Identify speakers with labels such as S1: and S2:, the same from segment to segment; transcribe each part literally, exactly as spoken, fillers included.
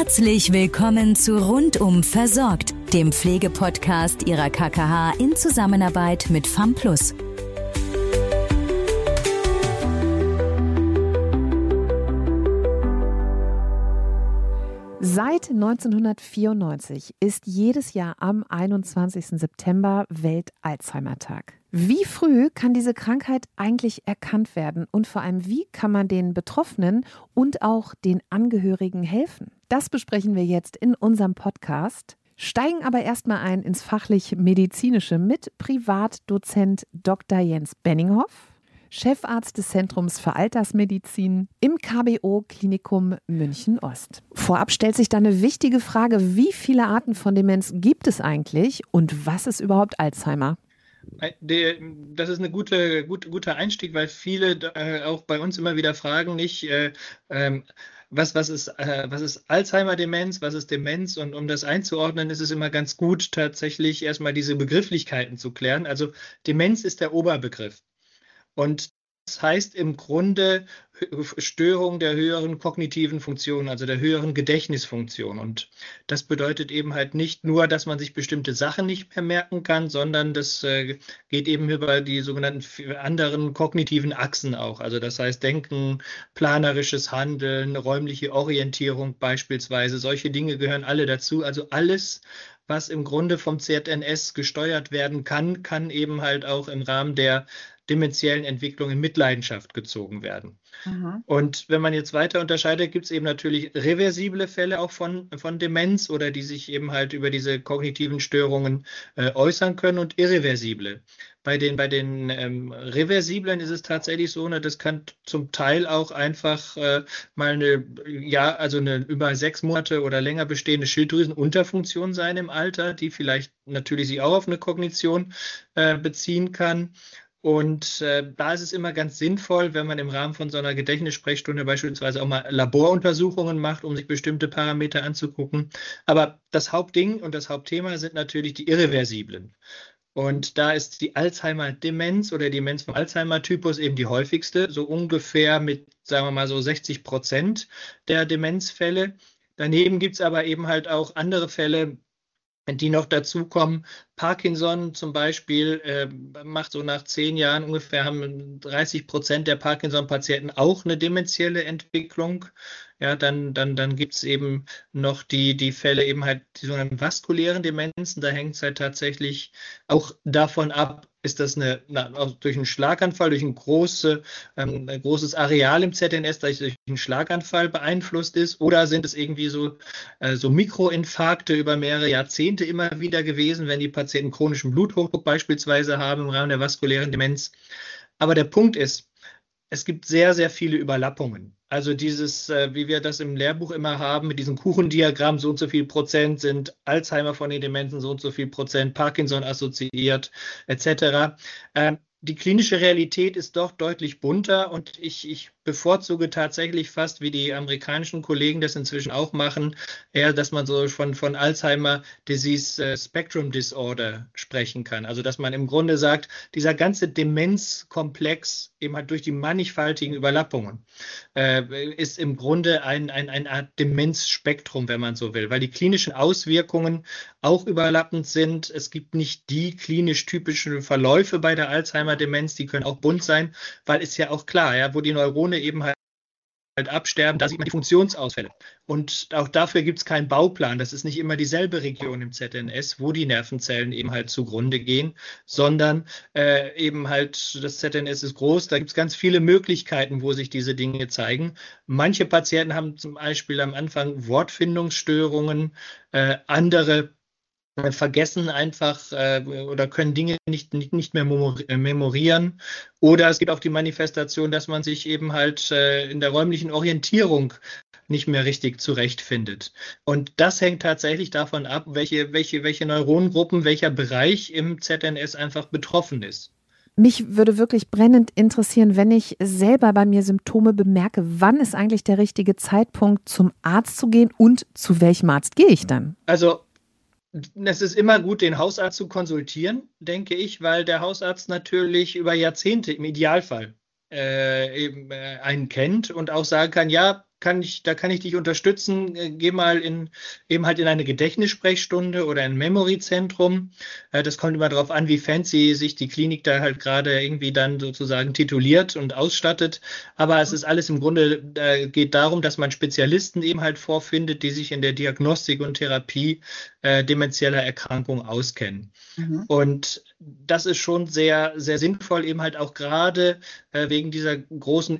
S1: Herzlich willkommen zu Rundum Versorgt, dem Pflegepodcast Ihrer K K H in Zusammenarbeit mit FAMplus.
S2: Seit neunzehnhundertvierundneunzig ist jedes Jahr am einundzwanzigsten September Welt-Alzheimer-Tag. Wie früh kann diese Krankheit eigentlich erkannt werden und vor allem, wie kann man den Betroffenen und auch den Angehörigen helfen? Das besprechen wir jetzt in unserem Podcast, steigen aber erstmal ein ins fachlich-medizinische mit Privatdozent Doktor Jens Benninghoff, Chefarzt des Zentrums für Altersmedizin im K B O-Klinikum München-Ost. Vorab stellt sich da eine wichtige Frage: Wie viele Arten von Demenz gibt es eigentlich und was ist überhaupt Alzheimer?
S3: Das ist ein gute, gut, guter Einstieg, weil viele äh, auch bei uns immer wieder fragen, nicht, äh, ähm, was, was, ist, äh, was ist Alzheimer-Demenz, was ist Demenz? Und um das einzuordnen, ist es immer ganz gut, tatsächlich erstmal diese Begrifflichkeiten zu klären. Also Demenz ist der Oberbegriff. Und das heißt im Grunde Störung der höheren kognitiven Funktion, also der höheren Gedächtnisfunktion. Und das bedeutet eben halt nicht nur, dass man sich bestimmte Sachen nicht mehr merken kann, sondern das äh, geht eben über die sogenannten anderen kognitiven Achsen auch. Also das heißt Denken, planerisches Handeln, räumliche Orientierung beispielsweise. Solche Dinge gehören alle dazu. Also alles, was im Grunde vom Z N S gesteuert werden kann, kann eben halt auch im Rahmen der dementiellen Entwicklung in Mitleidenschaft gezogen werden. Mhm. Und wenn man jetzt weiter unterscheidet, gibt es eben natürlich reversible Fälle auch von, von Demenz oder die sich eben halt über diese kognitiven Störungen äh, äußern können und irreversible. Bei den, bei den ähm, Reversiblen ist es tatsächlich so, ne, das kann zum Teil auch einfach äh, mal eine, ja, also eine über sechs Monate oder länger bestehende Schilddrüsenunterfunktion sein im Alter, die vielleicht natürlich sich auch auf eine Kognition äh, beziehen kann. Und äh, da ist es immer ganz sinnvoll, wenn man im Rahmen von so einer Gedächtnissprechstunde beispielsweise auch mal Laboruntersuchungen macht, um sich bestimmte Parameter anzugucken. Aber das Hauptding und das Hauptthema sind natürlich die Irreversiblen. Und da ist die Alzheimer-Demenz oder Demenz vom Alzheimer-Typus eben die häufigste, so ungefähr mit, sagen wir mal so sechzig Prozent der Demenzfälle. Daneben gibt es aber eben halt auch andere Fälle, die noch dazukommen. Parkinson zum Beispiel äh, macht so nach zehn Jahren ungefähr, haben dreißig Prozent der Parkinson-Patienten auch eine dementielle Entwicklung. Ja, dann, dann, dann gibt es eben noch die, die Fälle eben halt, die sogenannten vaskulären Demenzen. Da hängt es halt tatsächlich auch davon ab, ist das eine, na, durch einen Schlaganfall, durch ein, große, ähm, ein großes Areal im Z N S, das durch einen Schlaganfall beeinflusst ist, oder sind es irgendwie so, äh, so Mikroinfarkte über mehrere Jahrzehnte immer wieder gewesen, wenn die Patienten chronischen Bluthochdruck beispielsweise haben im Rahmen der vaskulären Demenz. Aber der Punkt ist, es gibt sehr, sehr viele Überlappungen. Also dieses, äh, wie wir das im Lehrbuch immer haben, mit diesem Kuchendiagramm, so und so viel Prozent sind Alzheimer von den Demenzen, so und so viel Prozent Parkinson assoziiert, et cetera. Ähm, die klinische Realität ist doch deutlich bunter und ich, ich bevorzuge tatsächlich fast, wie die amerikanischen Kollegen das inzwischen auch machen, eher, dass man so von, von Alzheimer Disease äh, Spectrum Disorder sprechen kann. Also dass man im Grunde sagt, dieser ganze Demenzkomplex eben halt durch die mannigfaltigen Überlappungen äh, ist im Grunde ein, ein, eine Art Demenzspektrum, wenn man so will, weil die klinischen Auswirkungen auch überlappend sind. Es gibt nicht die klinisch typischen Verläufe bei der Alzheimer-Demenz, die können auch bunt sein, weil ist ja auch klar, ja, wo die Neurone eben halt absterben, da sieht man die Funktionsausfälle. Und auch dafür gibt es keinen Bauplan. Das ist nicht immer dieselbe Region im Z N S, wo die Nervenzellen eben halt zugrunde gehen, sondern äh, eben halt das Z N S ist groß. Da gibt es ganz viele Möglichkeiten, wo sich diese Dinge zeigen. Manche Patienten haben zum Beispiel am Anfang Wortfindungsstörungen, äh, andere vergessen einfach äh, oder können Dinge nicht, nicht, nicht mehr memorieren. Oder es gibt auch die Manifestation, dass man sich eben halt äh, in der räumlichen Orientierung nicht mehr richtig zurechtfindet. Und das hängt tatsächlich davon ab, welche, welche, welche Neuronengruppen, welcher Bereich im Z N S einfach betroffen ist.
S2: Mich würde wirklich brennend interessieren, wenn ich selber bei mir Symptome bemerke, wann ist eigentlich der richtige Zeitpunkt, zum Arzt zu gehen und zu welchem Arzt gehe ich dann?
S3: Also es ist immer gut, den Hausarzt zu konsultieren, denke ich, weil der Hausarzt natürlich über Jahrzehnte im Idealfall äh, eben äh, einen kennt und auch sagen kann, ja, kann ich, da kann ich dich unterstützen. Äh, Geh mal in, eben halt in eine Gedächtnissprechstunde oder ein Memory-Zentrum. Äh, Das kommt immer darauf an, wie fancy sich die Klinik da halt gerade irgendwie dann sozusagen tituliert und ausstattet. Aber es ist alles im Grunde, äh, geht darum, dass man Spezialisten eben halt vorfindet, die sich in der Diagnostik und Therapie äh, demenzieller Erkrankungen auskennen.
S4: Mhm.
S3: Und das ist schon sehr, sehr sinnvoll, eben halt auch gerade äh, wegen dieser großen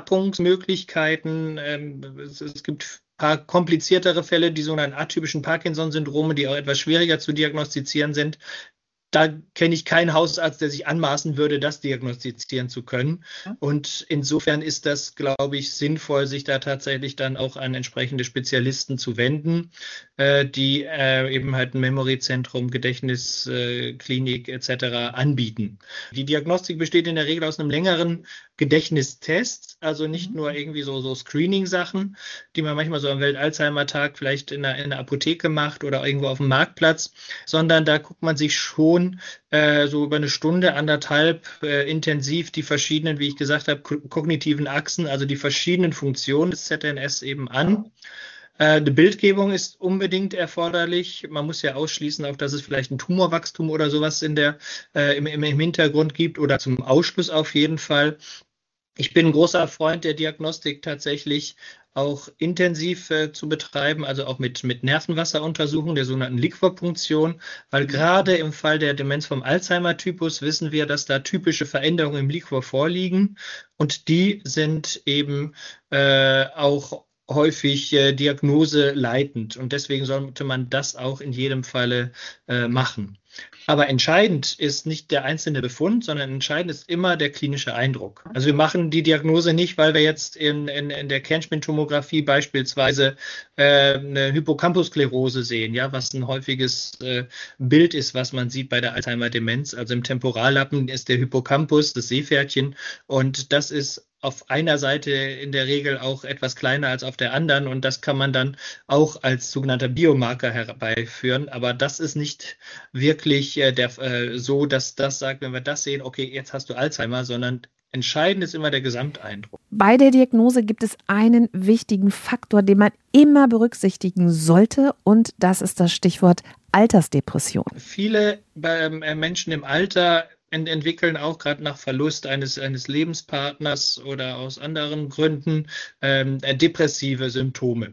S3: Überlappungsmöglichkeiten. Ähm, es, es gibt ein paar kompliziertere Fälle, die sogenannten atypischen Parkinson-Syndrome, die auch etwas schwieriger zu diagnostizieren sind. Da kenne ich keinen Hausarzt, der sich anmaßen würde, das diagnostizieren zu können. Und insofern ist das, glaube ich, sinnvoll, sich da tatsächlich dann auch an entsprechende Spezialisten zu wenden, äh, die äh, eben halt ein Memory-Zentrum, Gedächtnisklinik äh, et cetera anbieten. Die Diagnostik besteht in der Regel aus einem längeren Gedächtnistest, also nicht nur irgendwie so, so Screening-Sachen, die man manchmal so am Welt-Alzheimer-Tag vielleicht in der, in der Apotheke macht oder irgendwo auf dem Marktplatz, sondern da guckt man sich schon äh, so über eine Stunde, anderthalb äh, intensiv die verschiedenen, wie ich gesagt habe, ko- kognitiven Achsen, also die verschiedenen Funktionen des Z N S eben an. Äh, Eine Bildgebung ist unbedingt erforderlich. Man muss ja ausschließen, auch dass es vielleicht ein Tumorwachstum oder sowas in der, äh, im, im im Hintergrund gibt oder zum Ausschluss auf jeden Fall. Ich bin ein großer Freund der Diagnostik tatsächlich auch intensiv äh, zu betreiben, also auch mit, mit Nervenwasseruntersuchungen der sogenannten Liquorpunktion, weil gerade im Fall der Demenz vom Alzheimer-Typus wissen wir, dass da typische Veränderungen im Liquor vorliegen und die sind eben äh, auch häufig äh, diagnoseleitend und deswegen sollte man das auch in jedem Falle äh, machen. Aber entscheidend ist nicht der einzelne Befund, sondern entscheidend ist immer der klinische Eindruck. Also wir machen die Diagnose nicht, weil wir jetzt in, in, in der Kernspintomographie beispielsweise äh, eine Hippocampussklerose sehen, ja, was ein häufiges äh, Bild ist, was man sieht bei der Alzheimer-Demenz. Also im Temporallappen ist der Hippocampus, das Seepferdchen, und das ist auf einer Seite in der Regel auch etwas kleiner als auf der anderen und das kann man dann auch als sogenannter Biomarker herbeiführen. Aber das ist nicht wirklich äh, der, äh, so, dass das sagt, wenn wir das sehen, okay, jetzt hast du Alzheimer, sondern entscheidend ist immer der Gesamteindruck.
S2: Bei der Diagnose gibt es einen wichtigen Faktor, den man immer berücksichtigen sollte und das ist das Stichwort Altersdepression.
S3: Viele äh, Menschen im Alter ent- entwickeln auch gerade nach Verlust eines, eines Lebenspartners oder aus anderen Gründen ähm, äh, depressive Symptome.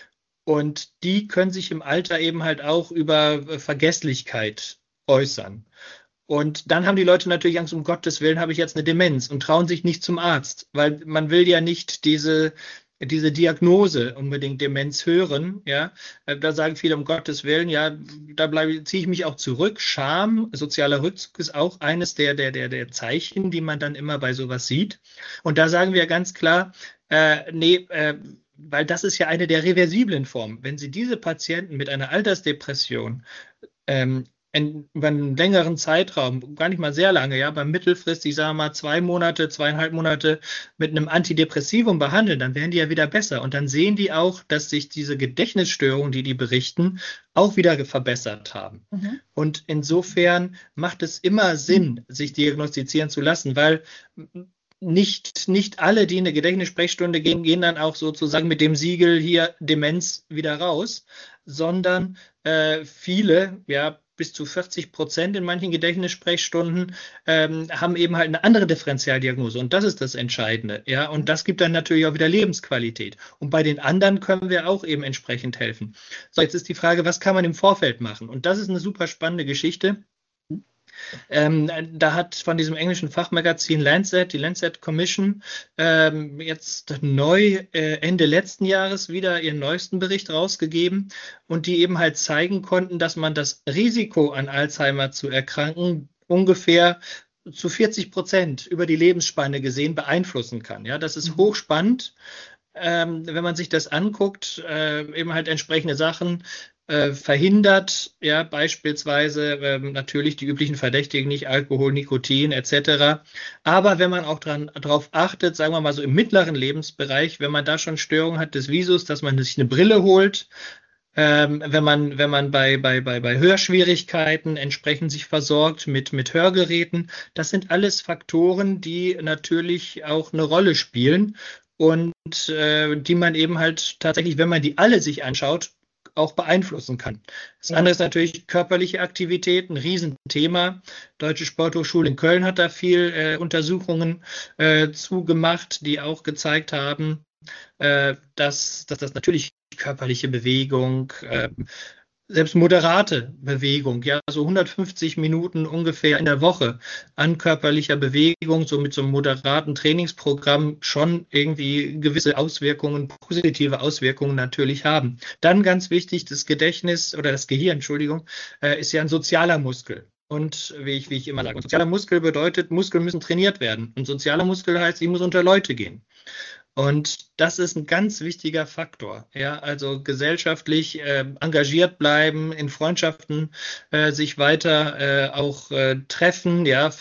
S3: Und die können sich im Alter eben halt auch über äh, Vergesslichkeit äußern. Und dann haben die Leute natürlich Angst, um Gottes Willen habe ich jetzt eine Demenz und trauen sich nicht zum Arzt, weil man will ja nicht diese, diese Diagnose unbedingt Demenz hören. Ja, Äh, da sagen viele, um Gottes Willen, ja, da bleibe, ziehe ich mich auch zurück. Scham, sozialer Rückzug ist auch eines der, der, der, der Zeichen, die man dann immer bei sowas sieht. Und da sagen wir ganz klar, äh, nee, äh, weil das ist ja eine der reversiblen Formen. Wenn Sie diese Patienten mit einer Altersdepression ähm, in, über einen längeren Zeitraum, gar nicht mal sehr lange, ja, beim mittelfristig, sagen wir mal zwei Monate, zweieinhalb Monate mit einem Antidepressivum behandeln, dann werden die ja wieder besser. Und dann sehen die auch, dass sich diese Gedächtnisstörungen, die die berichten, auch wieder verbessert haben. Mhm. Und insofern macht es immer Sinn, sich diagnostizieren zu lassen, weil nicht, nicht alle, die in eine Gedächtnissprechstunde gehen, gehen dann auch sozusagen mit dem Siegel hier Demenz wieder raus, sondern äh, viele, ja, bis zu vierzig Prozent in manchen Gedächtnissprechstunden ähm, haben eben halt eine andere Differentialdiagnose. Und das ist das Entscheidende. Ja, und das gibt dann natürlich auch wieder Lebensqualität. Und bei den anderen können wir auch eben entsprechend helfen. So, jetzt ist die Frage, was kann man im Vorfeld machen? Und das ist eine super spannende Geschichte. Ähm, da hat von diesem englischen Fachmagazin Lancet, die Lancet Commission, ähm, jetzt neu äh, Ende letzten Jahres wieder ihren neuesten Bericht rausgegeben und die eben halt zeigen konnten, dass man das Risiko an Alzheimer zu erkranken ungefähr zu vierzig Prozent über die Lebensspanne gesehen beeinflussen kann. Ja, das ist hochspannend. Ähm, wenn man sich das anguckt, äh, eben halt entsprechende Sachen äh, verhindert, ja, beispielsweise ähm, natürlich die üblichen Verdächtigen, nicht Alkohol, Nikotin et cetera. Aber wenn man auch dran, drauf achtet, sagen wir mal so im mittleren Lebensbereich, wenn man da schon Störungen hat des Visus, dass man sich eine Brille holt, ähm, wenn man, wenn man bei, bei, bei, bei Hörschwierigkeiten entsprechend sich versorgt mit, mit Hörgeräten, das sind alles Faktoren, die natürlich auch eine Rolle spielen. und äh, die man eben halt tatsächlich, wenn man die alle sich anschaut, auch beeinflussen kann. Das andere ist natürlich körperliche Aktivität, ein Riesenthema. Deutsche Sporthochschule in Köln hat da viel äh, Untersuchungen äh, zugemacht, die auch gezeigt haben, äh, dass, dass das natürlich körperliche Bewegung, äh, selbst moderate Bewegung, ja, so hundertfünfzig Minuten ungefähr in der Woche an körperlicher Bewegung, so mit so einem moderaten Trainingsprogramm schon irgendwie gewisse Auswirkungen, positive Auswirkungen natürlich haben. Dann ganz wichtig, das Gedächtnis oder das Gehirn, Entschuldigung, äh, ist ja ein sozialer Muskel. Und wie ich, wie ich immer sage, ein sozialer Muskel bedeutet, Muskeln müssen trainiert werden. Ein sozialer Muskel heißt, ich muss unter Leute gehen. Und das ist ein ganz wichtiger Faktor. Ja, also gesellschaftlich äh, engagiert bleiben, in Freundschaften äh, sich weiter äh, auch äh, treffen, ja,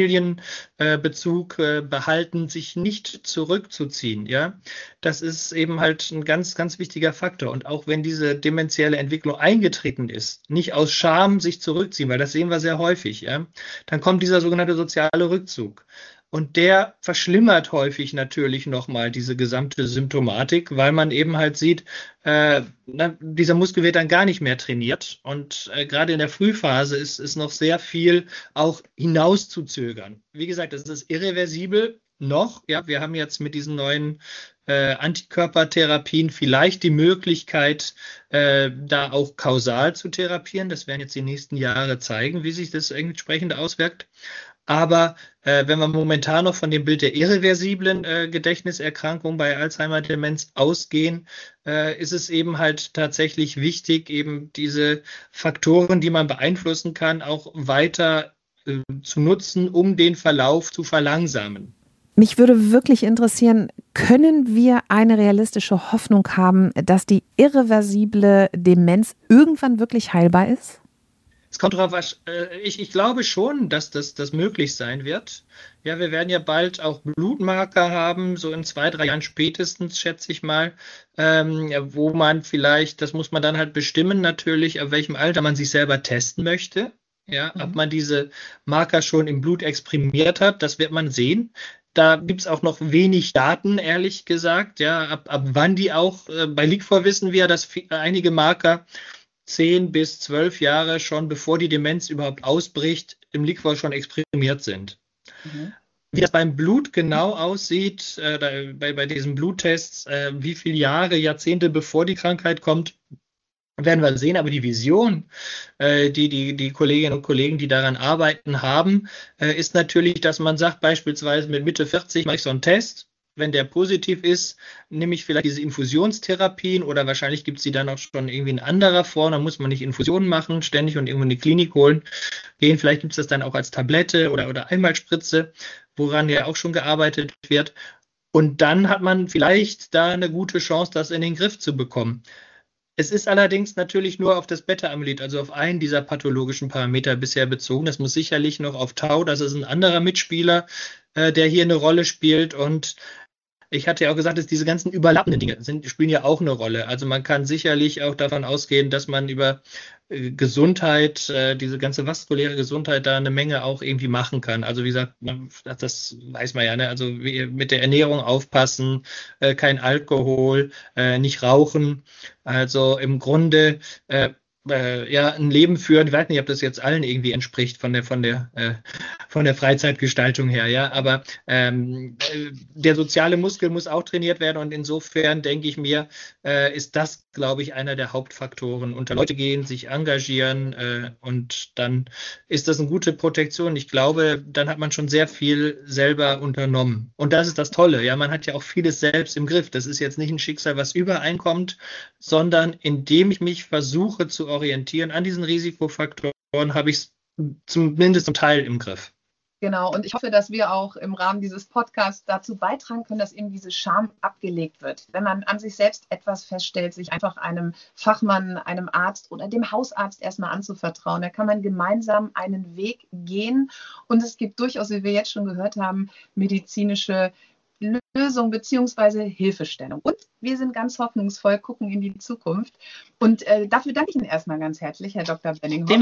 S3: Familienbezug äh, äh, behalten, sich nicht zurückzuziehen. Ja, das ist eben halt ein ganz, ganz wichtiger Faktor. Und auch wenn diese dementielle Entwicklung eingetreten ist, nicht aus Scham sich zurückziehen, weil das sehen wir sehr häufig. Ja, dann kommt dieser sogenannte soziale Rückzug. Und der verschlimmert häufig natürlich nochmal diese gesamte Symptomatik, weil man eben halt sieht, äh, na, dieser Muskel wird dann gar nicht mehr trainiert. Und äh, gerade in der Frühphase ist, ist noch sehr viel auch hinauszuzögern. Wie gesagt, das ist irreversibel noch. Ja, wir haben jetzt mit diesen neuen äh, Antikörpertherapien vielleicht die Möglichkeit, äh, da auch kausal zu therapieren. Das werden jetzt die nächsten Jahre zeigen, wie sich das entsprechend auswirkt. Aber äh, wenn wir momentan noch von dem Bild der irreversiblen äh, Gedächtniserkrankung bei Alzheimer-Demenz ausgehen, äh, ist es eben halt tatsächlich wichtig, eben diese Faktoren, die man beeinflussen kann, auch weiter äh, zu nutzen, um den Verlauf zu verlangsamen.
S2: Mich würde wirklich interessieren, können wir eine realistische Hoffnung haben, dass die irreversible Demenz irgendwann wirklich heilbar ist?
S3: Es kommt drauf, ich, ich glaube schon, dass das, das möglich sein wird. Ja, wir werden ja bald auch Blutmarker haben, so in zwei, drei Jahren spätestens, schätze ich mal, ähm, wo man vielleicht, das muss man dann halt bestimmen natürlich, auf welchem Alter man sich selber testen möchte. Ja, mhm. Ob man diese Marker schon im Blut exprimiert hat, das wird man sehen. Da gibt es auch noch wenig Daten, ehrlich gesagt. Ja, ab, ab wann die auch, äh, bei Liquor wissen wir, dass viel, einige Marker zehn bis zwölf Jahre schon, bevor die Demenz überhaupt ausbricht, im Liquor schon exprimiert sind. Mhm. Wie das beim Blut genau aussieht, äh, bei, bei diesen Bluttests, äh, wie viele Jahre, Jahrzehnte bevor die Krankheit kommt, werden wir sehen. Aber die Vision, äh, die, die die Kolleginnen und Kollegen, die daran arbeiten, haben, äh, ist natürlich, dass man sagt, beispielsweise mit Mitte vierzig mache ich so einen Test. Wenn der positiv ist, nehme ich vielleicht diese Infusionstherapien oder wahrscheinlich gibt es die dann auch schon irgendwie in anderer Form. Dann muss man nicht Infusionen machen, ständig und irgendwo in die Klinik holen gehen. Vielleicht gibt es das dann auch als Tablette oder, oder Einmalspritze, woran ja auch schon gearbeitet wird. Und dann hat man vielleicht da eine gute Chance, das in den Griff zu bekommen. Es ist allerdings natürlich nur auf das Beta-Amyloid, also auf einen dieser pathologischen Parameter bisher bezogen. Das muss sicherlich noch auf Tau, das ist ein anderer Mitspieler, äh, der hier eine Rolle spielt. Und ich hatte ja auch gesagt, dass diese ganzen überlappenden Dinge sind, spielen ja auch eine Rolle. Also man kann sicherlich auch davon ausgehen, dass man über äh, Gesundheit, äh, diese ganze vaskuläre Gesundheit da eine Menge auch irgendwie machen kann. Also wie gesagt, man, das weiß man ja, ne? Also wie, mit der Ernährung aufpassen, äh, kein Alkohol, äh, nicht rauchen. Also im Grunde äh, äh, ja ein Leben führen. Ich weiß nicht, ob das jetzt allen irgendwie entspricht von der von der äh, von der Freizeitgestaltung her, ja. Aber ähm, der soziale Muskel muss auch trainiert werden und insofern denke ich mir, äh, ist das, glaube ich, einer der Hauptfaktoren. Unter Leute gehen, sich engagieren äh, und dann ist das eine gute Protektion. Ich glaube, dann hat man schon sehr viel selber unternommen. Und das ist das Tolle, ja. Man hat ja auch vieles selbst im Griff. Das ist jetzt nicht ein Schicksal, was übereinkommt, sondern indem ich mich versuche zu orientieren an diesen Risikofaktoren, habe ich es zumindest zum Teil im Griff.
S4: Genau, und ich hoffe, dass wir auch im Rahmen dieses Podcasts dazu beitragen können, dass eben diese Scham abgelegt wird. Wenn man an sich selbst etwas feststellt, sich einfach einem Fachmann, einem Arzt oder dem Hausarzt erstmal anzuvertrauen, da kann man gemeinsam einen Weg gehen. Und es gibt durchaus, wie wir jetzt schon gehört haben, medizinische Lösung bzw. Hilfestellung. Und wir sind ganz hoffnungsvoll, gucken in die Zukunft. Und äh, dafür danke ich Ihnen erstmal ganz herzlich, Herr Doktor Benninghoff.
S3: Thema.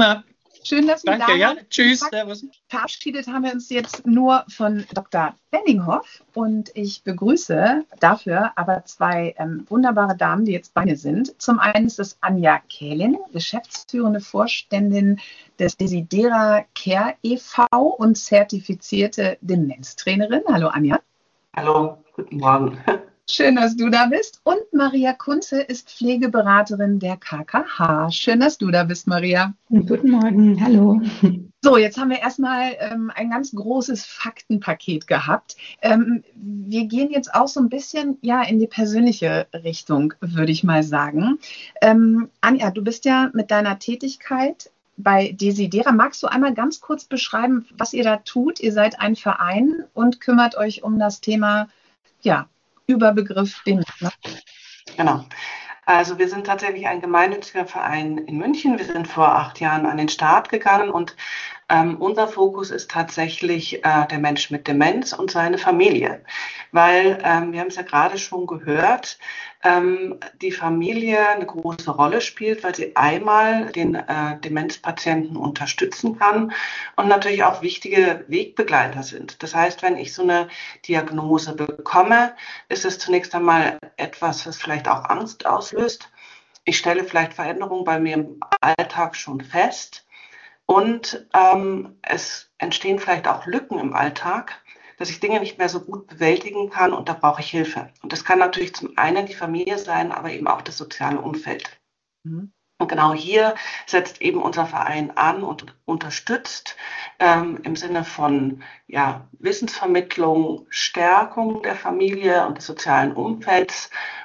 S4: Schön, dass Sie
S3: Danke,
S4: da
S3: ja.
S4: waren.
S3: Tschüss. Servus.
S4: Verabschiedet haben wir uns jetzt nur von Doktor Benninghoff und ich begrüße dafür aber zwei ähm, wunderbare Damen, die jetzt bei mir sind. Zum einen ist es Anja Kählin, geschäftsführende Vorständin des Desidera Care e V und zertifizierte Demenztrainerin. Hallo Anja.
S5: Hallo, guten Morgen.
S4: Schön, dass du da bist. Und Maria Kunze ist Pflegeberaterin der K K H. Schön, dass du da bist, Maria.
S6: Guten Morgen, hallo.
S4: So, jetzt haben wir erstmal ähm, ein ganz großes Faktenpaket gehabt. Ähm, wir gehen jetzt auch so ein bisschen ja, in die persönliche Richtung, würde ich mal sagen. Ähm, Anja, du bist ja mit deiner Tätigkeit bei Desidera. Magst du einmal ganz kurz beschreiben, was ihr da tut? Ihr seid ein Verein und kümmert euch um das Thema, ja, Überbegriff Demenz.
S5: Genau. Also wir sind tatsächlich ein gemeinnütziger Verein in München. Wir sind vor acht Jahren an den Start gegangen und ähm, unser Fokus ist tatsächlich äh, der Mensch mit Demenz und seine Familie. Weil, ähm, wir haben es ja gerade schon gehört, ähm, die Familie eine große Rolle spielt, weil sie einmal den äh, Demenzpatienten unterstützen kann und natürlich auch wichtige Wegbegleiter sind. Das heißt, wenn ich so eine Diagnose bekomme, ist es zunächst einmal etwas, was vielleicht auch Angst auslöst. Ich stelle vielleicht Veränderungen bei mir im Alltag schon fest und ähm, es entstehen vielleicht auch Lücken im Alltag, dass ich Dinge nicht mehr so gut bewältigen kann und da brauche ich Hilfe. Und das kann natürlich zum einen die Familie sein, aber eben auch das soziale Umfeld. Mhm. Und genau hier setzt eben unser Verein an und unterstützt ähm, im Sinne von ja, Wissensvermittlung, Stärkung der Familie und des sozialen Umfelds,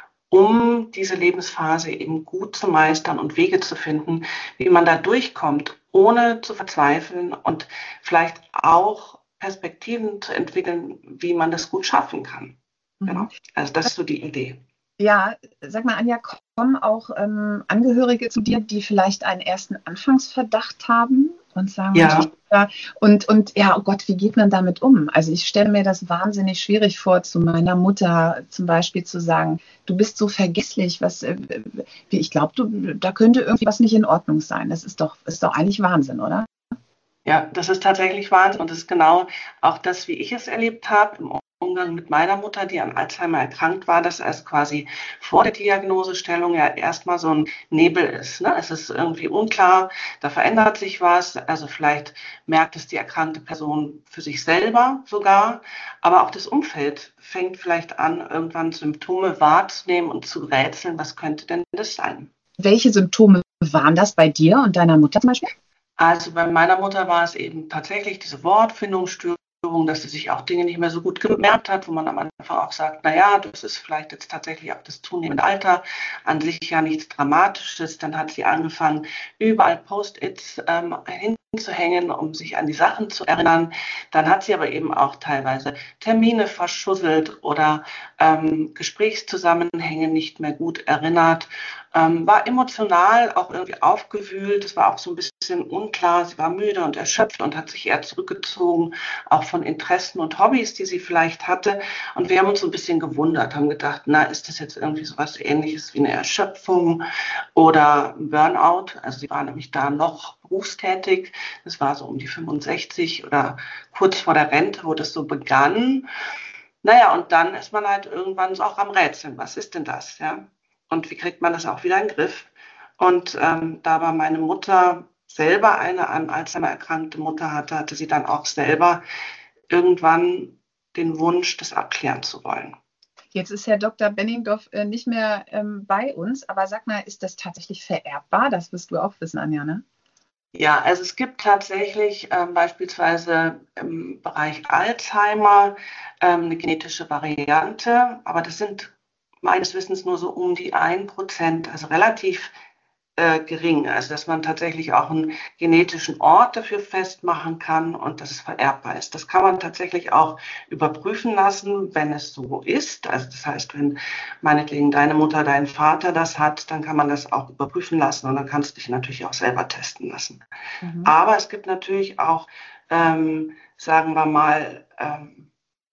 S5: um diese Lebensphase eben gut zu meistern und Wege zu finden, wie man da durchkommt, ohne zu verzweifeln und vielleicht auch Perspektiven zu entwickeln, wie man das gut schaffen kann. Mhm. Genau. Also das ist so die Idee.
S4: Ja, sag mal, Anja, kommen auch ähm, Angehörige zu dir, die vielleicht einen ersten Anfangsverdacht haben und sagen,
S5: ja.
S4: ja, und, und ja, oh Gott, wie geht man damit um? Also ich stelle mir das wahnsinnig schwierig vor, zu meiner Mutter zum Beispiel zu sagen, du bist so vergesslich, was, äh, wie ich glaube, du, da könnte irgendwie was nicht in Ordnung sein. Das ist doch, ist doch eigentlich Wahnsinn, oder?
S5: Ja, das ist tatsächlich Wahnsinn und das ist genau auch das, wie ich es erlebt habe im Umgang mit meiner Mutter, die an Alzheimer erkrankt war, dass es quasi vor der Diagnosestellung ja erstmal so ein Nebel ist. Ne? Es ist irgendwie unklar, da verändert sich was, also vielleicht merkt es die erkrankte Person für sich selber sogar, aber auch das Umfeld fängt vielleicht an, irgendwann Symptome wahrzunehmen und zu rätseln, was könnte denn das sein?
S4: Welche Symptome waren das bei dir und deiner Mutter zum Beispiel?
S5: Also bei meiner Mutter war es eben tatsächlich diese Wortfindungsstörung, dass sie sich auch Dinge nicht mehr so gut gemerkt hat, wo man am Anfang auch sagt, naja, das ist vielleicht jetzt tatsächlich auch das zunehmende Alter, an sich ja nichts Dramatisches. Dann hat sie angefangen, überall Post-its ähm, hinzuhängen, um sich an die Sachen zu erinnern. Dann hat sie aber eben auch teilweise Termine verschusselt oder ähm, Gesprächszusammenhänge nicht mehr gut erinnert. Ähm, war emotional auch irgendwie aufgewühlt. Es war auch so ein bisschen unklar. Sie war müde und erschöpft und hat sich eher zurückgezogen, auch von Interessen und Hobbys, die sie vielleicht hatte. Und wir haben uns so ein bisschen gewundert, haben gedacht, na, ist das jetzt irgendwie so was Ähnliches wie eine Erschöpfung oder ein Burnout? Also sie war nämlich da noch berufstätig. Das war so um die fünfundsechzig oder kurz vor der Rente, wo das so begann. Naja, und dann ist man halt irgendwann so auch am Rätseln. Was ist denn das, ja? Und wie kriegt man das auch wieder in den Griff? Und ähm, da war meine Mutter selber eine an Alzheimer erkrankte Mutter hatte, hatte sie dann auch selber irgendwann den Wunsch, das abklären zu wollen.
S4: Jetzt ist Herr Doktor Benninghoff äh, nicht mehr ähm, bei uns, aber sag mal, ist das tatsächlich vererbbar? Das wirst du auch wissen, Anja, ne?
S5: Ja, also es gibt tatsächlich ähm, beispielsweise im Bereich Alzheimer ähm, eine genetische Variante, aber das sind meines Wissens nur so um die ein Prozent, also relativ äh, gering. Also dass man tatsächlich auch einen genetischen Ort dafür festmachen kann und dass es vererbbar ist. Das kann man tatsächlich auch überprüfen lassen, wenn es so ist. Also das heißt, wenn meinetwegen deine Mutter, dein Vater das hat, dann kann man das auch überprüfen lassen und dann kannst du dich natürlich auch selber testen lassen. Mhm. Aber es gibt natürlich auch, ähm, sagen wir mal, ähm,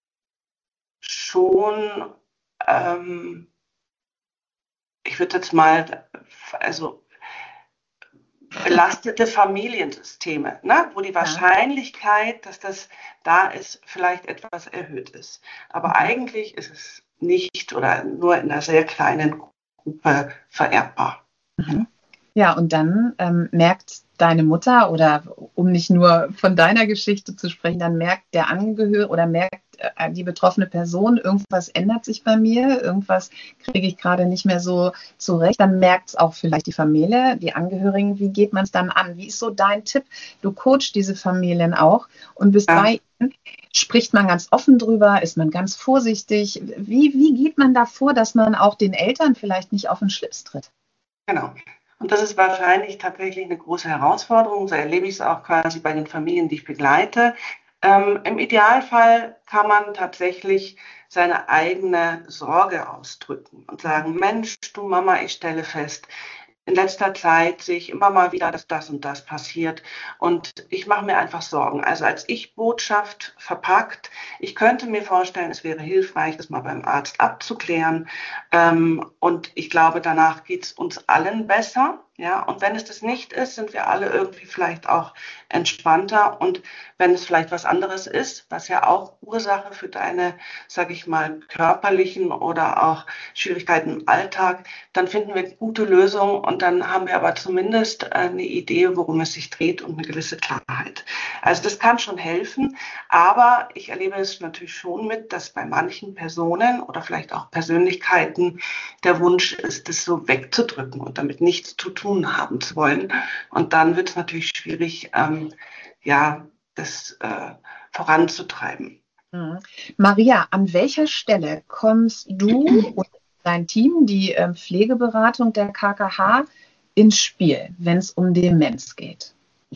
S5: schon ich würde jetzt mal, also belastete Familiensysteme, ne? Wo die Wahrscheinlichkeit, dass das da ist, vielleicht etwas erhöht ist. Aber mhm. eigentlich ist es nicht oder nur in einer sehr kleinen Gruppe vererbbar.
S4: Mhm. Ja, und dann ähm, merkt deine Mutter, oder um nicht nur von deiner Geschichte zu sprechen, dann merkt der Angehörige oder merkt äh, die betroffene Person, irgendwas ändert sich bei mir, irgendwas kriege ich gerade nicht mehr so zurecht. Dann merkt es auch vielleicht die Familie, die Angehörigen. Wie geht man es dann an? Wie ist so dein Tipp? Du coachst diese Familien auch und bist ja. bei ihnen. Spricht man ganz offen drüber? Ist man ganz vorsichtig? Wie, wie geht man da vor, dass man auch den Eltern vielleicht nicht auf den Schlips tritt?
S5: Genau. Und das ist wahrscheinlich tatsächlich eine große Herausforderung. So erlebe ich es auch quasi bei den Familien, die ich begleite. Ähm, im Idealfall kann man tatsächlich seine eigene Sorge ausdrücken und sagen, Mensch, du Mama, ich stelle fest, in letzter Zeit sehe ich immer mal wieder, dass das und das passiert und ich mache mir einfach Sorgen. Also als Ich-Botschaft verpackt, ich könnte mir vorstellen, es wäre hilfreich, das mal beim Arzt abzuklären ähm, und ich glaube, danach geht es uns allen besser. Ja, und wenn es das nicht ist, sind wir alle irgendwie vielleicht auch entspannter. Und wenn es vielleicht was anderes ist, was ja auch Ursache für deine, sage ich mal, körperlichen oder auch Schwierigkeiten im Alltag, dann finden wir gute Lösungen und dann haben wir aber zumindest eine Idee, worum es sich dreht und eine gewisse Klarheit. Also das kann schon helfen, aber ich erlebe es natürlich schon mit, dass bei manchen Personen oder vielleicht auch Persönlichkeiten der Wunsch ist, das so wegzudrücken und damit nichts zu tun haben zu wollen. Und dann wird es natürlich schwierig, ähm, ja, das äh, voranzutreiben.
S4: Mhm. Maria, an welcher Stelle kommst du und dein Team, die äh, Pflegeberatung der K K H, ins Spiel, wenn es um Demenz geht?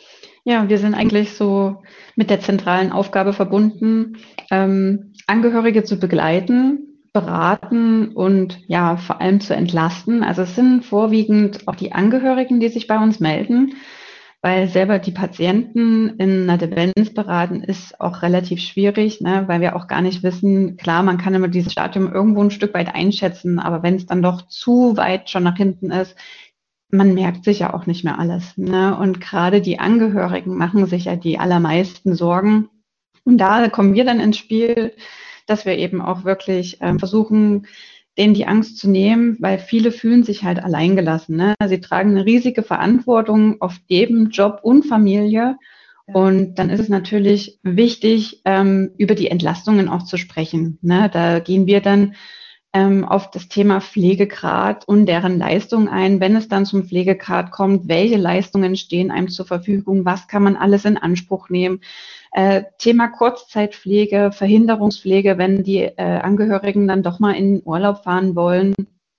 S6: Ja, wir sind eigentlich so mit der zentralen Aufgabe verbunden, ähm, Angehörige zu begleiten, beraten und ja, vor allem zu entlasten. Also es sind vorwiegend auch die Angehörigen, die sich bei uns melden, weil selber die Patienten in einer Demenz beraten ist auch relativ schwierig, ne, weil wir auch gar nicht wissen, klar, man kann immer dieses Stadium irgendwo ein Stück weit einschätzen, aber wenn es dann doch zu weit schon nach hinten ist, man merkt sich ja auch nicht mehr alles. Ne? Und gerade die Angehörigen machen sich ja die allermeisten Sorgen. Und da kommen wir dann ins Spiel, dass wir eben auch wirklich äh, versuchen, denen die Angst zu nehmen, weil viele fühlen sich halt alleingelassen. Ne? Sie tragen eine riesige Verantwortung auf Leben, Job und Familie. Ja. Und dann ist es natürlich wichtig, ähm, über die Entlastungen auch zu sprechen. Ne? Da gehen wir dann ähm, auf das Thema Pflegegrad und deren Leistung ein. Wenn es dann zum Pflegegrad kommt, welche Leistungen stehen einem zur Verfügung? Was kann man alles in Anspruch nehmen? Äh, Thema Kurzzeitpflege, Verhinderungspflege, wenn die äh, Angehörigen dann doch mal in den Urlaub fahren wollen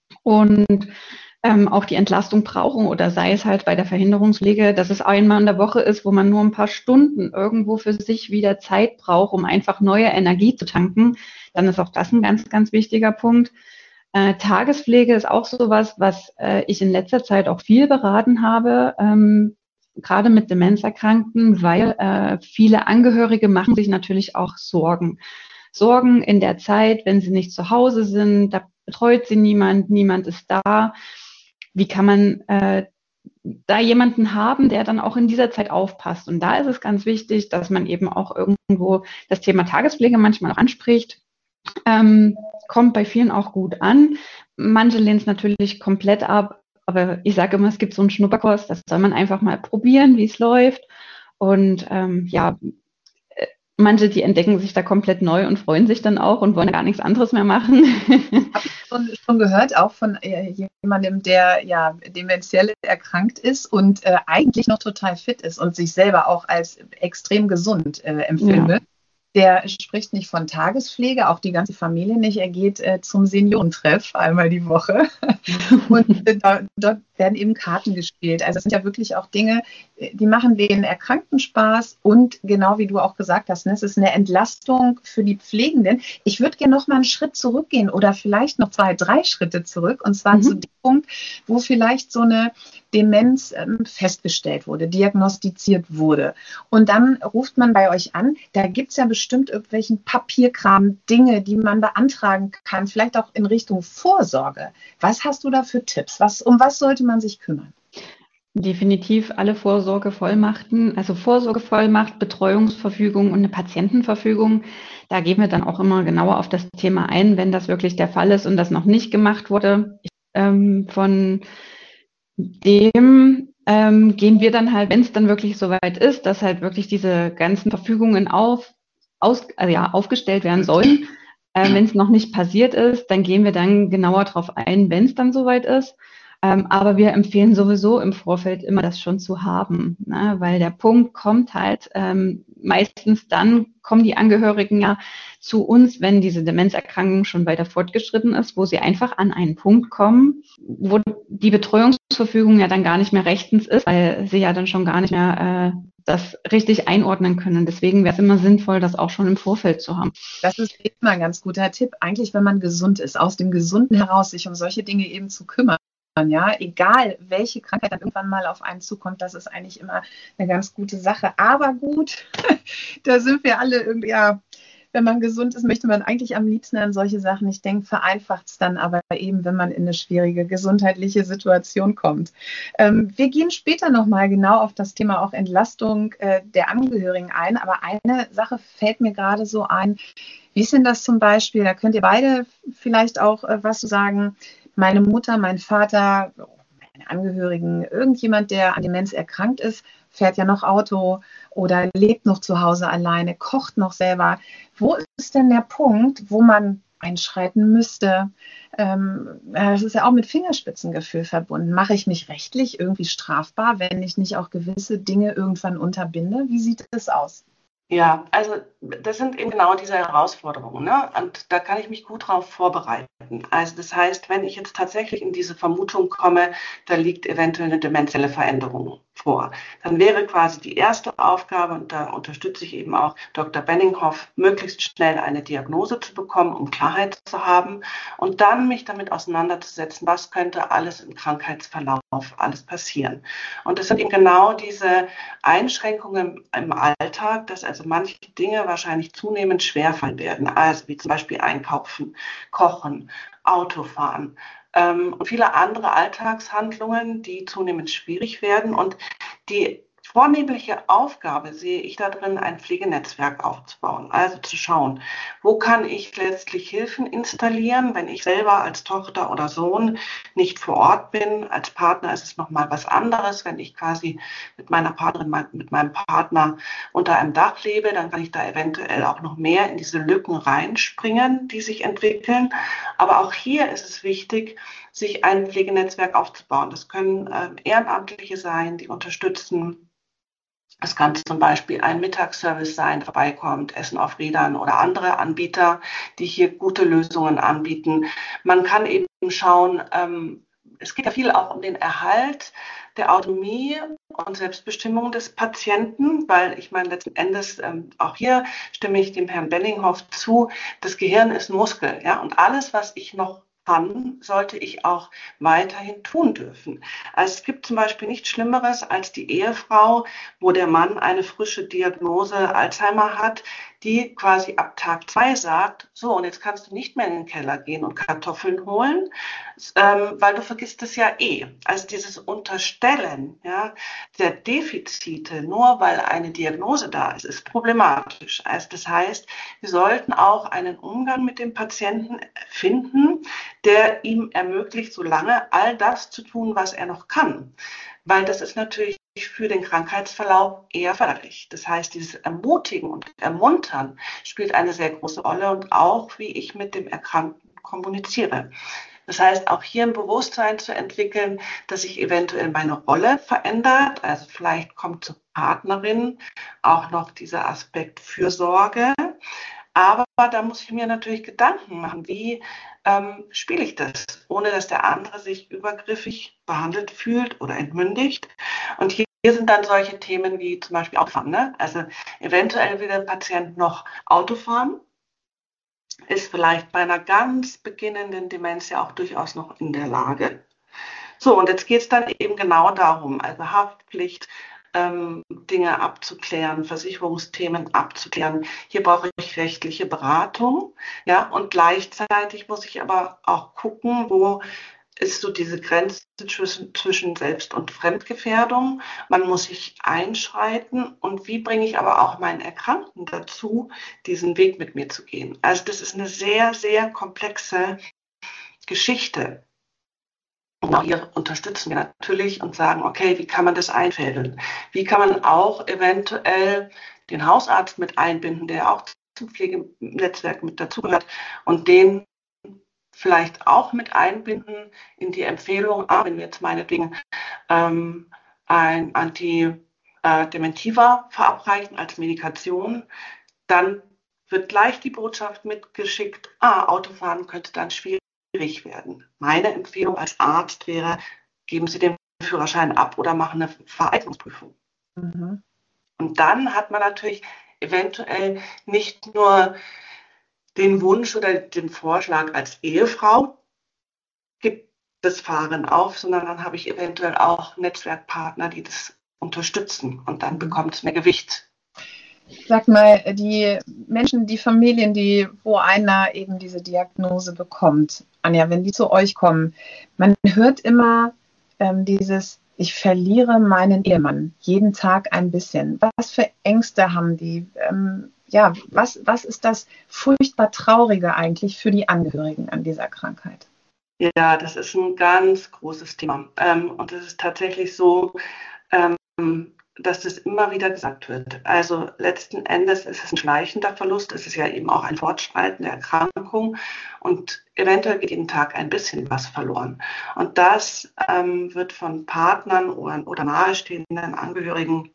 S6: und ähm, auch die Entlastung brauchen oder sei es halt bei der Verhinderungspflege, dass es einmal in der Woche ist, wo man nur ein paar Stunden irgendwo für sich wieder Zeit braucht, um einfach neue Energie zu tanken, dann ist auch das ein ganz, ganz wichtiger Punkt. Äh, Tagespflege ist auch sowas, was äh, ich in letzter Zeit auch viel beraten habe, ähm, gerade mit Demenzerkrankten, weil äh, viele Angehörige machen sich natürlich auch Sorgen. Sorgen in der Zeit, wenn sie nicht zu Hause sind, da betreut sie niemand, niemand ist da. Wie kann man äh, da jemanden haben, der dann auch in dieser Zeit aufpasst? Und da ist es ganz wichtig, dass man eben auch irgendwo das Thema Tagespflege manchmal auch anspricht. Ähm, kommt bei vielen auch gut an. Manche lehnen es natürlich komplett ab. Aber ich sage immer, es gibt so einen Schnupperkurs, das soll man einfach mal probieren, wie es läuft. Und ähm, ja, manche, die entdecken sich da komplett neu und freuen sich dann auch und wollen gar nichts anderes mehr machen.
S4: Habe ich schon, schon gehört, auch von äh, jemandem, der ja dementiell erkrankt ist und äh, eigentlich noch total fit ist und sich selber auch als extrem gesund äh, empfindet. Ja. Der spricht nicht von Tagespflege, auch die ganze Familie nicht. Er geht äh, zum Seniorentreff einmal die Woche und äh, da, dort werden eben Karten gespielt. Also es sind ja wirklich auch Dinge, die machen den Erkrankten Spaß und genau wie du auch gesagt hast, ne, es ist eine Entlastung für die Pflegenden. Ich würde gerne noch mal einen Schritt zurückgehen oder vielleicht noch zwei, drei Schritte zurück und zwar mhm. zu dem Punkt, wo vielleicht so eine Demenz ähm, festgestellt wurde, diagnostiziert wurde. Und dann ruft man bei euch an, da gibt es ja bestimmt irgendwelchen Papierkram, Dinge, die man beantragen kann, vielleicht auch in Richtung Vorsorge. Was hast du da für Tipps? Was, um was sollte man sich kümmern?
S6: Definitiv alle Vorsorgevollmachten, also Vorsorgevollmacht, Betreuungsverfügung und eine Patientenverfügung. Da gehen wir dann auch immer genauer auf das Thema ein, wenn das wirklich der Fall ist und das noch nicht gemacht wurde. Ähm, von dem ähm, gehen wir dann halt, wenn es dann wirklich soweit ist, dass halt wirklich diese ganzen Verfügungen auf, aus, also ja, aufgestellt werden sollen. Äh, wenn es noch nicht passiert ist, dann gehen wir dann genauer drauf ein, wenn es dann soweit ist. Ähm, aber wir empfehlen sowieso im Vorfeld immer das schon zu haben, ne? Weil der Punkt kommt halt ähm, meistens dann, kommen die Angehörigen ja zu uns, wenn diese Demenzerkrankung schon weiter fortgeschritten ist, wo sie einfach an einen Punkt kommen, wo die Betreuungsverfügung ja dann gar nicht mehr rechtens ist, weil sie ja dann schon gar nicht mehr äh, das richtig einordnen können. Deswegen wäre es immer sinnvoll, das auch schon im Vorfeld zu haben.
S4: Das ist immer ein ganz guter Tipp. Eigentlich, wenn man gesund ist, aus dem Gesunden heraus sich um solche Dinge eben zu kümmern. Ja, egal welche Krankheit dann irgendwann mal auf einen zukommt, das ist eigentlich immer eine ganz gute Sache. Aber gut, da sind wir alle irgendwie, ja, wenn man gesund ist, möchte man eigentlich am liebsten an solche Sachen nicht denken, vereinfacht es dann aber eben, wenn man in eine schwierige gesundheitliche Situation kommt. Ähm, wir gehen später nochmal genau auf das Thema auch Entlastung äh, der Angehörigen ein, aber eine Sache fällt mir gerade so ein. Wie ist denn das zum Beispiel, da könnt ihr beide vielleicht auch äh, was zu sagen, meine Mutter, mein Vater, meine Angehörigen, irgendjemand, der an Demenz erkrankt ist, fährt ja noch Auto oder lebt noch zu Hause alleine, kocht noch selber. Wo ist denn der Punkt, wo man einschreiten müsste? Ähm, das ist ja auch mit Fingerspitzengefühl verbunden. Mache ich mich rechtlich irgendwie strafbar, wenn ich nicht auch gewisse Dinge irgendwann unterbinde? Wie sieht es aus?
S5: Ja, also das sind eben genau diese Herausforderungen, ne? Und da kann ich mich gut drauf vorbereiten. Also das heißt, wenn ich jetzt tatsächlich in diese Vermutung komme, da liegt eventuell eine demenzielle Veränderung vor, dann wäre quasi die erste Aufgabe, und da unterstütze ich eben auch Doktor Benninghoff, möglichst schnell eine Diagnose zu bekommen, um Klarheit zu haben und dann mich damit auseinanderzusetzen, was könnte alles im Krankheitsverlauf alles passieren. Und das sind eben genau diese Einschränkungen im Alltag, dass also manche Dinge wahrscheinlich zunehmend schwerfallen werden, also wie zum Beispiel Einkaufen, Kochen, Autofahren ähm, und viele andere Alltagshandlungen, die zunehmend schwierig werden. Und die vornehmliche Aufgabe sehe ich da drin, ein Pflegenetzwerk aufzubauen. Also zu schauen, wo kann ich letztlich Hilfen installieren, wenn ich selber als Tochter oder Sohn nicht vor Ort bin. Als Partner ist es nochmal was anderes. Wenn ich quasi mit meiner Partnerin, mit meinem Partner unter einem Dach lebe, dann kann ich da eventuell auch noch mehr in diese Lücken reinspringen, die sich entwickeln. Aber auch hier ist es wichtig, sich ein Pflegenetzwerk aufzubauen. Das können äh, Ehrenamtliche sein, die unterstützen. Es kann zum Beispiel ein Mittagsservice sein, der vorbeikommt, Essen auf Rädern oder andere Anbieter, die hier gute Lösungen anbieten. Man kann eben schauen, ähm, es geht ja viel auch um den Erhalt der Autonomie und Selbstbestimmung des Patienten, weil ich meine, letzten Endes, ähm, auch hier stimme ich dem Herrn Benninghoff zu, das Gehirn ist Muskel, ja, und alles, was ich noch kann, sollte ich auch weiterhin tun dürfen. Also es gibt zum Beispiel nichts Schlimmeres als die Ehefrau, wo der Mann eine frische Diagnose Alzheimer hat, die quasi ab Tag zwei sagt, so, und jetzt kannst du nicht mehr in den Keller gehen und Kartoffeln holen, ähm, weil du vergisst es ja eh. Also dieses Unterstellen, ja, der Defizite, nur weil eine Diagnose da ist, ist problematisch. Also das heißt, wir sollten auch einen Umgang mit dem Patienten finden, der ihm ermöglicht, so lange all das zu tun, was er noch kann. Weil das ist natürlich für den Krankheitsverlauf eher förderlich. Das heißt, dieses Ermutigen und Ermuntern spielt eine sehr große Rolle und auch, wie ich mit dem Erkrankten kommuniziere. Das heißt, auch hier ein Bewusstsein zu entwickeln, dass sich eventuell meine Rolle verändert. Also vielleicht kommt zur Partnerin auch noch dieser Aspekt Fürsorge. Aber da muss ich mir natürlich Gedanken machen, wie ähm, spiele ich das, ohne dass der andere sich übergriffig behandelt fühlt oder entmündigt. Und hier Hier sind dann solche Themen wie zum Beispiel Autofahren. Ne? Also eventuell will der Patient noch Auto fahren, ist vielleicht bei einer ganz beginnenden Demenz ja auch durchaus noch in der Lage. So, und jetzt geht es dann eben genau darum, also Haftpflicht, ähm, Dinge abzuklären, Versicherungsthemen abzuklären. Hier brauche ich rechtliche Beratung. Ja, und gleichzeitig muss ich aber auch gucken, wo ist so diese Grenze zwischen, zwischen Selbst- und Fremdgefährdung. Man muss sich einschreiten und wie bringe ich aber auch meinen Erkrankten dazu, diesen Weg mit mir zu gehen. Also das ist eine sehr, sehr komplexe Geschichte. Und auch hier unterstützen wir natürlich und sagen, okay, wie kann man das einfädeln? Wie kann man auch eventuell den Hausarzt mit einbinden, der auch zum Pflegenetzwerk mit dazugehört und den vielleicht auch mit einbinden in die Empfehlung, ah, wenn wir jetzt meinetwegen ähm, ein Antidementiva verabreichen als Medikation, dann wird gleich die Botschaft mitgeschickt, ah, Autofahren könnte dann schwierig werden. Meine Empfehlung als Arzt wäre, geben Sie den Führerschein ab oder machen eine Vereignungsprüfung. Mhm. Und dann hat man natürlich eventuell nicht nur den Wunsch oder den Vorschlag als Ehefrau, gibt das Fahren auf, sondern dann habe ich eventuell auch Netzwerkpartner, die das unterstützen und dann bekommt es mehr Gewicht.
S4: Sag mal, die Menschen, die Familien, die, wo einer eben diese Diagnose bekommt, Anja, wenn die zu euch kommen, man hört immer ähm, dieses, ich verliere meinen Ehemann jeden Tag ein bisschen. Was für Ängste haben die? Ähm, ja, was, was ist das furchtbar Traurige eigentlich für die Angehörigen an dieser Krankheit?
S5: Ja, das ist ein ganz großes Thema. Ähm, und es ist tatsächlich so, ähm, dass das immer wieder gesagt wird. Also letzten Endes ist es ein schleichender Verlust. Es ist ja eben auch ein Fortschreiten der Erkrankung und eventuell geht jeden Tag ein bisschen was verloren. Und das ähm, wird von Partnern oder, oder nahestehenden Angehörigen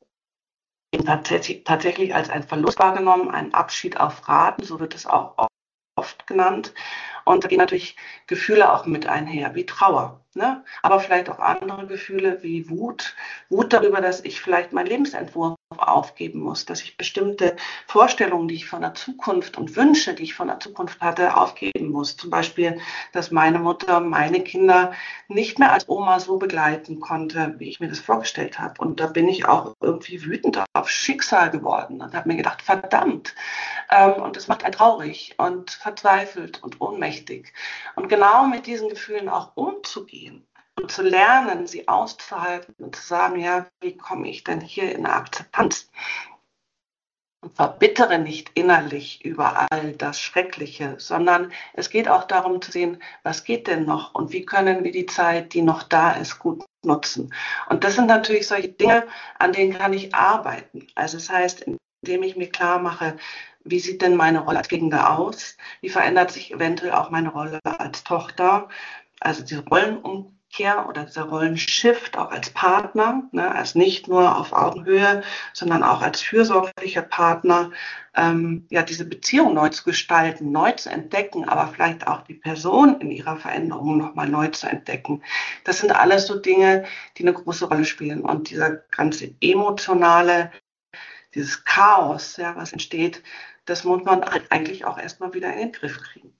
S5: Tatsächlich, tatsächlich als ein Verlust wahrgenommen, ein Abschied auf Raten, so wird es auch oft genannt. Und da gehen natürlich Gefühle auch mit einher, wie Trauer, ne? Aber vielleicht auch andere Gefühle wie Wut. Wut darüber, dass ich vielleicht meinen Lebensentwurf aufgeben muss, dass ich bestimmte Vorstellungen, die ich von der Zukunft und Wünsche, die ich von der Zukunft hatte, aufgeben muss. Zum Beispiel, dass meine Mutter meine Kinder nicht mehr als Oma so begleiten konnte, wie ich mir das vorgestellt habe. Und da bin ich auch irgendwie wütend auf Schicksal geworden und habe mir gedacht, verdammt. Und das macht einen traurig und verzweifelt und ohnmächtig. Und genau mit diesen Gefühlen auch umzugehen und zu lernen, sie auszuhalten und zu sagen, ja, wie komme ich denn hier in eine Akzeptanz? Und verbittere nicht innerlich über all das Schreckliche, sondern es geht auch darum zu sehen, was geht denn noch und wie können wir die Zeit, die noch da ist, gut nutzen. Und das sind natürlich solche Dinge, an denen kann ich arbeiten. Also das heißt, indem ich mir klar mache, wie sieht denn meine Rolle als Pflegende aus? Wie verändert sich eventuell auch meine Rolle als Tochter? Also die Rollenumkehr oder dieser Rollenshift auch als Partner, ne, als nicht nur auf Augenhöhe, sondern auch als fürsorglicher Partner, ähm, ja, diese Beziehung neu zu gestalten, neu zu entdecken, aber vielleicht auch die Person in ihrer Veränderung nochmal neu zu entdecken. Das sind alles so Dinge, die eine große Rolle spielen. Und dieser ganze emotionale, dieses Chaos, ja, was entsteht, das muss man eigentlich auch erstmal wieder in den Griff kriegen.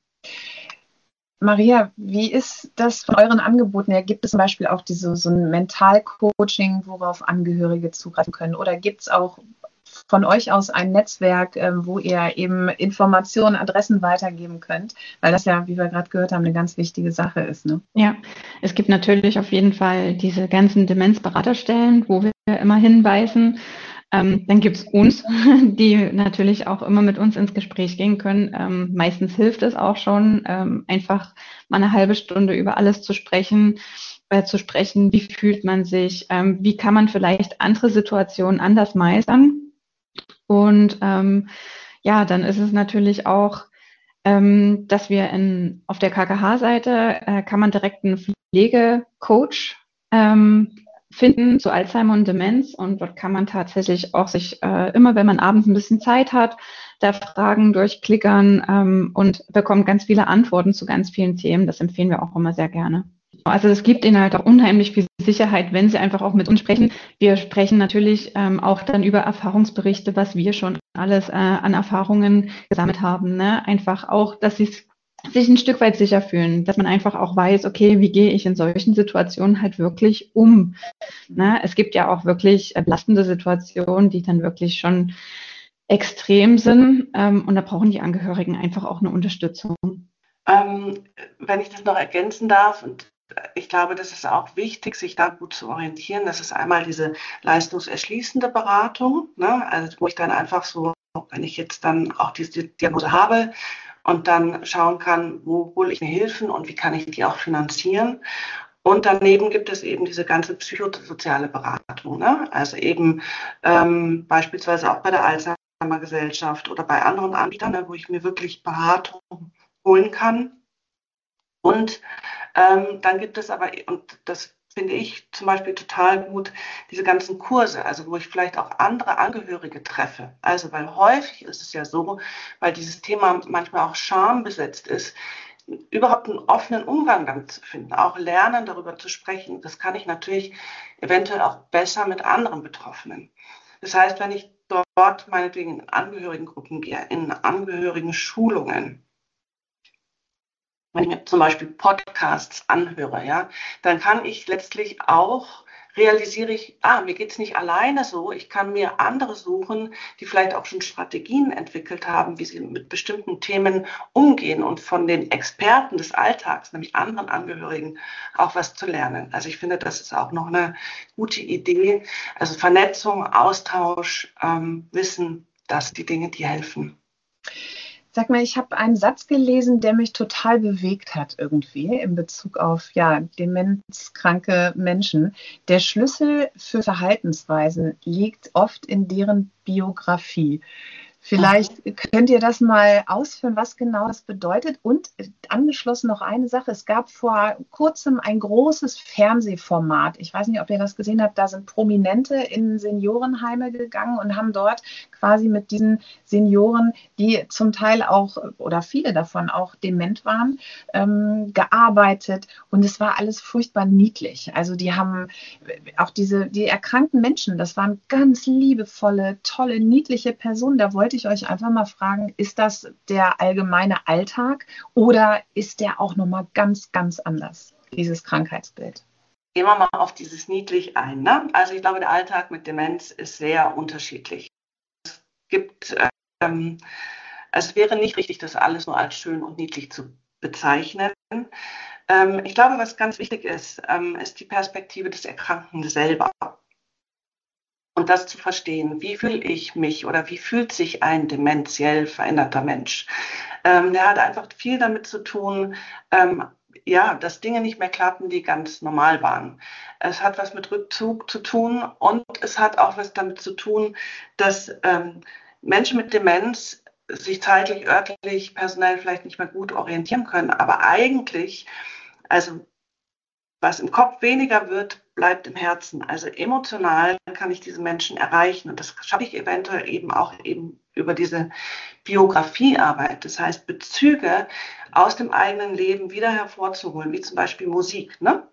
S4: Maria, wie ist das von euren Angeboten her? Gibt es zum Beispiel auch diese, so ein Mentalcoaching, worauf Angehörige zugreifen können? Oder gibt es auch von euch aus ein Netzwerk, wo ihr eben Informationen, Adressen weitergeben könnt? Weil das ja, wie wir gerade gehört haben, eine ganz wichtige Sache ist, ne?
S6: Ja, es gibt natürlich auf jeden Fall diese ganzen Demenzberaterstellen, wo wir immer hinweisen. Ähm, dann gibt es uns, die natürlich auch immer mit uns ins Gespräch gehen können. Ähm, meistens hilft es auch schon, ähm, einfach mal eine halbe Stunde über alles zu sprechen, äh, zu sprechen, wie fühlt man sich, ähm, wie kann man vielleicht andere Situationen anders meistern. Und ähm, ja, dann ist es natürlich auch, ähm, dass wir in, auf der K K H-Seite äh, kann man direkt einen Pflegecoach ähm, finden zu Alzheimer und Demenz, und dort kann man tatsächlich auch sich äh, immer, wenn man abends ein bisschen Zeit hat, da Fragen durchklickern ähm, und bekommt ganz viele Antworten zu ganz vielen Themen. Das empfehlen wir auch immer sehr gerne. Also es gibt ihnen halt auch unheimlich viel Sicherheit, wenn sie einfach auch mit uns sprechen. Wir sprechen natürlich ähm, auch dann über Erfahrungsberichte, was wir schon alles äh, an Erfahrungen gesammelt haben, ne? Einfach auch, dass sie sich ein Stück weit sicher fühlen, dass man einfach auch weiß, okay, wie gehe ich in solchen Situationen halt wirklich um? Ne? Es gibt ja auch wirklich belastende Situationen, die dann wirklich schon extrem sind, ähm, und da brauchen die Angehörigen einfach auch eine Unterstützung.
S5: Ähm, wenn ich das noch ergänzen darf, und ich glaube, das ist auch wichtig, sich da gut zu orientieren. Das ist einmal diese leistungserschließende Beratung, ne? Also wo ich dann einfach so, wenn ich jetzt dann auch diese Diagnose habe und dann schauen kann, wo hole ich mir Hilfen und wie kann ich die auch finanzieren. Und daneben gibt es eben diese ganze psychosoziale Beratung, ne? Also eben ähm, beispielsweise auch bei der Alzheimer-Gesellschaft oder bei anderen Anbietern, ne, wo ich mir wirklich Beratung holen kann. Und ähm, dann gibt es aber, und das finde ich zum Beispiel total gut, diese ganzen Kurse, also wo ich vielleicht auch andere Angehörige treffe. Also weil häufig ist es ja so, weil dieses Thema manchmal auch schambesetzt ist, überhaupt einen offenen Umgang damit zu finden, auch lernen, darüber zu sprechen. Das kann ich natürlich eventuell auch besser mit anderen Betroffenen. Das heißt, wenn ich dort meinetwegen in Angehörigengruppen gehe, in Angehörigen-Schulungen, wenn ich mir zum Beispiel Podcasts anhöre, ja, dann kann ich letztlich auch, realisiere ich, ah, mir geht's nicht alleine so, ich kann mir andere suchen, die vielleicht auch schon Strategien entwickelt haben, wie sie mit bestimmten Themen umgehen und von den Experten des Alltags, nämlich anderen Angehörigen, auch was zu lernen. Also ich finde, das ist auch noch eine gute Idee. Also Vernetzung, Austausch, ähm, Wissen, das sind die Dinge, die helfen.
S4: Sag mal, ich habe einen Satz gelesen, der mich total bewegt hat irgendwie in Bezug auf ja, demenzkranke Menschen. Der Schlüssel für Verhaltensweisen liegt oft in deren Biografie. Vielleicht könnt ihr das mal ausführen, was genau das bedeutet. Und angeschlossen noch eine Sache. Es gab vor kurzem ein großes Fernsehformat. Ich weiß nicht, ob ihr das gesehen habt. Da sind Prominente in Seniorenheime gegangen und haben dort quasi mit diesen Senioren, die zum Teil auch oder viele davon auch dement waren, ähm, gearbeitet. Und es war alles furchtbar niedlich. Also die haben auch diese, die erkrankten Menschen, das waren ganz liebevolle, tolle, niedliche Personen. Da wollte ich euch einfach mal fragen, ist das der allgemeine Alltag oder ist der auch nochmal ganz, ganz anders, dieses Krankheitsbild?
S5: Gehen wir mal auf dieses niedlich ein, ne? Also ich glaube, der Alltag mit Demenz ist sehr unterschiedlich. Es gibt, ähm, es wäre nicht richtig, das alles nur als schön und niedlich zu bezeichnen. Ähm, ich glaube, was ganz wichtig ist, ähm, ist die Perspektive des Erkrankten selber. Und das zu verstehen, wie fühle ich mich oder wie fühlt sich ein dementiell veränderter Mensch? Ähm, der hat einfach viel damit zu tun, ähm, ja, dass Dinge nicht mehr klappen, die ganz normal waren. Es hat was mit Rückzug zu tun und es hat auch was damit zu tun, dass ähm, Menschen mit Demenz sich zeitlich, örtlich, personell vielleicht nicht mehr gut orientieren können, aber eigentlich, also was im Kopf weniger wird, bleibt im Herzen. Also emotional kann ich diese Menschen erreichen. Und das schaffe ich eventuell eben auch eben über diese Biografiearbeit. Das heißt, Bezüge aus dem eigenen Leben wieder hervorzuholen, wie zum Beispiel Musik, ne?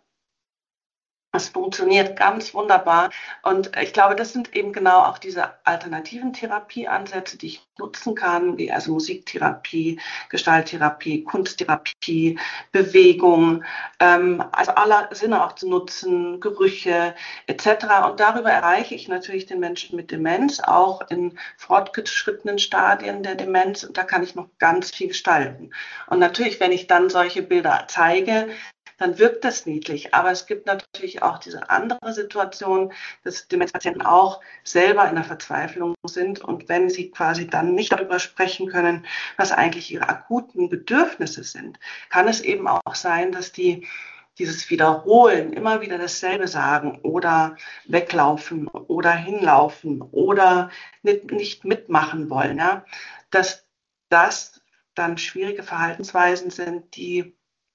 S5: Das funktioniert ganz wunderbar. Und ich glaube, das sind eben genau auch diese alternativen Therapieansätze, die ich nutzen kann, wie also Musiktherapie, Gestalttherapie, Kunsttherapie, Bewegung, ähm, also aller Sinne auch zu nutzen, Gerüche et cetera. Und darüber erreiche ich natürlich den Menschen mit Demenz, auch in fortgeschrittenen Stadien der Demenz. Und da kann ich noch ganz viel gestalten. Und natürlich, wenn ich dann solche Bilder zeige, dann wirkt das niedlich. Aber es gibt natürlich auch diese andere Situation, dass Demenzpatienten auch selber in der Verzweiflung sind. Und wenn sie quasi dann nicht darüber sprechen können, was eigentlich ihre akuten Bedürfnisse sind, kann es eben auch sein, dass die dieses Wiederholen, immer wieder dasselbe sagen oder weglaufen oder hinlaufen oder nicht, nicht mitmachen wollen, ja, dass das dann schwierige Verhaltensweisen sind, die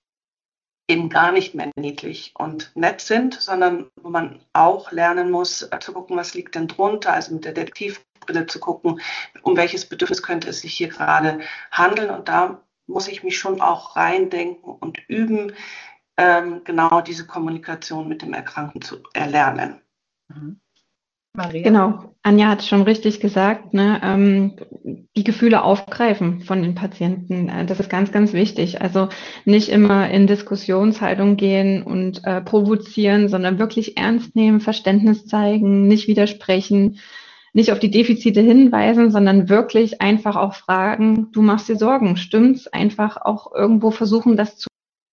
S5: eben gar nicht mehr niedlich und nett sind, sondern wo man auch lernen muss, äh, zu gucken, was liegt denn drunter, also mit der Detektivbrille zu gucken, um welches Bedürfnis könnte es sich hier gerade handeln. Und da muss ich mich schon auch reindenken und üben, ähm, genau diese Kommunikation mit dem Erkrankten zu erlernen.
S4: Mhm. Maria?
S6: Genau, Anja hat es schon richtig gesagt, ne, ähm, die Gefühle aufgreifen von den Patienten, äh, das ist ganz, ganz wichtig. Also nicht immer in Diskussionshaltung gehen und äh, provozieren, sondern wirklich ernst nehmen, Verständnis zeigen, nicht widersprechen, nicht auf die Defizite hinweisen, sondern wirklich einfach auch fragen, du machst dir Sorgen, stimmt's? Einfach auch irgendwo versuchen, das zu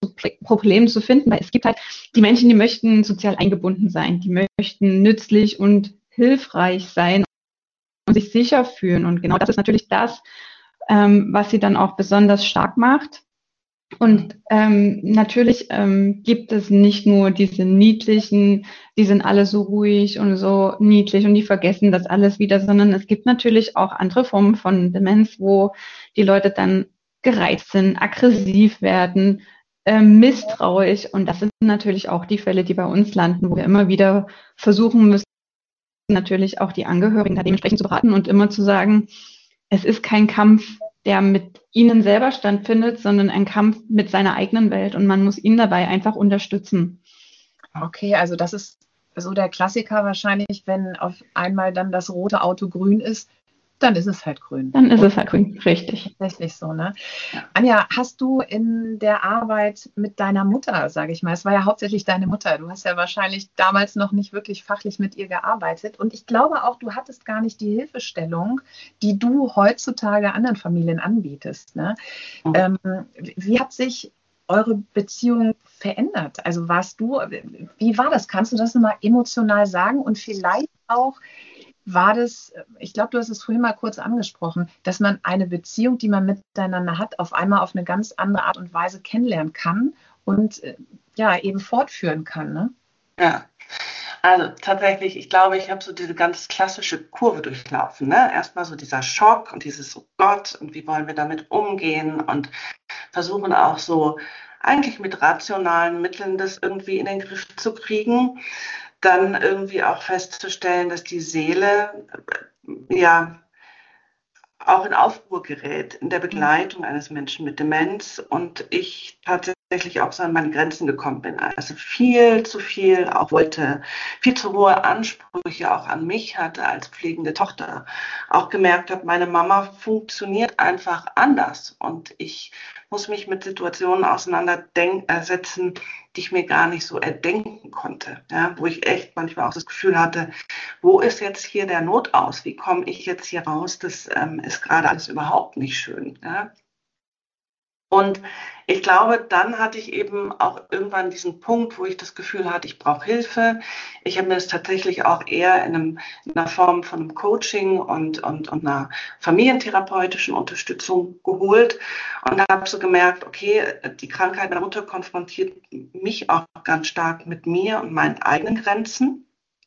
S6: Problem zu finden, weil es gibt halt die Menschen, die möchten sozial eingebunden sein, die möchten nützlich und hilfreich sein und sich sicher fühlen. Und genau das ist natürlich das, ähm, was sie dann auch besonders stark macht. Und ähm, natürlich ähm, gibt es nicht nur diese niedlichen, die sind alle so ruhig und so niedlich und die vergessen das alles wieder, sondern es gibt natürlich auch andere Formen von Demenz, wo die Leute dann gereizt sind, aggressiv werden, äh, misstrauisch. Und das sind natürlich auch die Fälle, die bei uns landen, wo wir immer wieder versuchen müssen, natürlich auch die Angehörigen da dementsprechend zu beraten und immer zu sagen, es ist kein Kampf, der mit ihnen selber stattfindet, sondern ein Kampf mit seiner eigenen Welt und man muss ihn dabei einfach unterstützen.
S4: Okay, also das ist so der Klassiker wahrscheinlich, wenn auf einmal dann das rote Auto grün ist, dann ist es halt grün.
S6: Dann ist es halt grün, richtig.
S4: Tatsächlich so, ne? Anja, hast du in der Arbeit mit deiner Mutter, sage ich mal, es war ja hauptsächlich deine Mutter, du hast ja wahrscheinlich damals noch nicht wirklich fachlich mit ihr gearbeitet und ich glaube auch, du hattest gar nicht die Hilfestellung, die du heutzutage anderen Familien anbietest, ne? Mhm. Ähm, wie hat sich eure Beziehung verändert? Also warst du, wie war das? Kannst du das nochmal emotional sagen und vielleicht auch, war das, ich glaube, du hast es vorhin mal kurz angesprochen, dass man eine Beziehung, die man miteinander hat, auf einmal auf eine ganz andere Art und Weise kennenlernen kann und ja, eben fortführen kann, ne?
S5: Ja, also tatsächlich, ich glaube, ich habe so diese ganz klassische Kurve durchlaufen, ne? Erstmal so dieser Schock und dieses, oh Gott, und wie wollen wir damit umgehen und versuchen auch so eigentlich mit rationalen Mitteln das irgendwie in den Griff zu kriegen. Dann irgendwie auch festzustellen, dass die Seele ja auch in Aufruhr gerät in der Begleitung eines Menschen mit Demenz und ich tatsächlich auch so an meine Grenzen gekommen bin. Also viel zu viel auch wollte, viel zu hohe Ansprüche auch an mich hatte als pflegende Tochter. Auch gemerkt habe, meine Mama funktioniert einfach anders und ich muss mich mit Situationen auseinandersetzen, die ich mir gar nicht so erdenken konnte, ja, wo ich echt manchmal auch das Gefühl hatte, wo ist jetzt hier der Notaus? Wie komme ich jetzt hier raus? Das ähm, ist gerade alles überhaupt nicht schön. Ja. Und ich glaube, dann hatte ich eben auch irgendwann diesen Punkt, wo ich das Gefühl hatte, ich brauche Hilfe. Ich habe mir das tatsächlich auch eher in, einem, in einer Form von einem Coaching und, und, und einer familientherapeutischen Unterstützung geholt und habe so gemerkt, okay, die Krankheit meiner Mutter konfrontiert mich auch ganz stark mit mir und meinen eigenen Grenzen.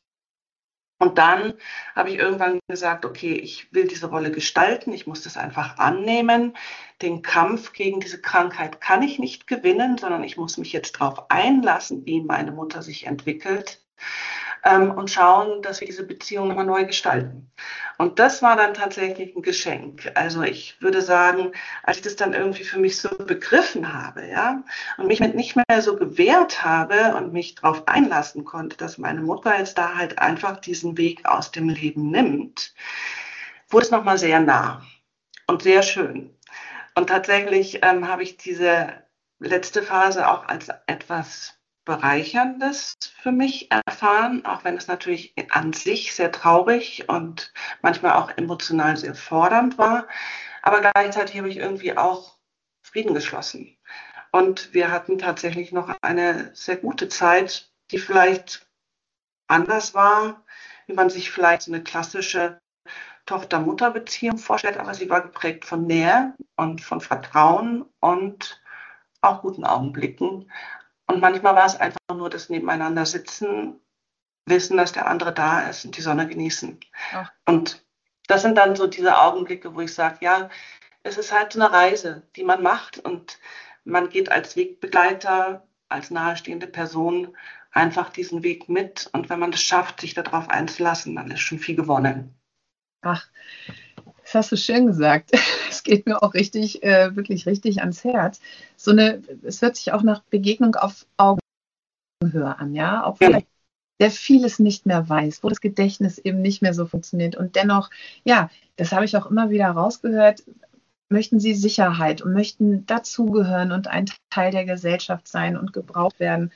S5: Und dann habe ich irgendwann gesagt, okay, ich will diese Rolle gestalten, ich muss das einfach annehmen. Den Kampf gegen diese Krankheit kann ich nicht gewinnen, sondern ich muss mich jetzt darauf einlassen, wie meine Mutter sich entwickelt ähm, und schauen, dass wir diese Beziehung nochmal neu gestalten. Und das war dann tatsächlich ein Geschenk. Also ich würde sagen, als ich das dann irgendwie für mich so begriffen habe, ja, und mich mit nicht mehr so gewehrt habe und mich darauf einlassen konnte, dass meine Mutter jetzt da halt einfach diesen Weg aus dem Leben nimmt, wurde es nochmal sehr nah und sehr schön. Und tatsächlich ähm, habe ich diese letzte Phase auch als etwas Bereicherndes für mich erfahren, auch wenn es natürlich an sich sehr traurig und manchmal auch emotional sehr fordernd war. Aber gleichzeitig habe ich irgendwie auch Frieden geschlossen. Und wir hatten tatsächlich noch eine sehr gute Zeit, die vielleicht anders war, wie man sich vielleicht so eine klassische Tochter-Mutter-Beziehung vorstellt, aber sie war geprägt von Nähe und von Vertrauen und auch guten Augenblicken. Und manchmal war es einfach nur das Nebeneinander sitzen, wissen, dass der andere da ist und die Sonne genießen. Ach. Und das sind dann so diese Augenblicke, wo ich sage, ja, es ist halt so eine Reise, die man macht und man geht als Wegbegleiter, als nahestehende Person einfach diesen Weg mit. Und wenn man es schafft, sich darauf einzulassen, dann ist schon viel gewonnen.
S4: Ach, das hast du schön gesagt. Es geht mir auch richtig, äh, wirklich richtig ans Herz. So eine, es hört sich auch nach Begegnung auf Augenhöhe an, ja, auch vielleicht der vieles nicht mehr weiß, wo das Gedächtnis eben nicht mehr so funktioniert. Und dennoch, ja, das habe ich auch immer wieder rausgehört, möchten sie Sicherheit und möchten dazugehören und ein Teil der Gesellschaft sein und gebraucht werden.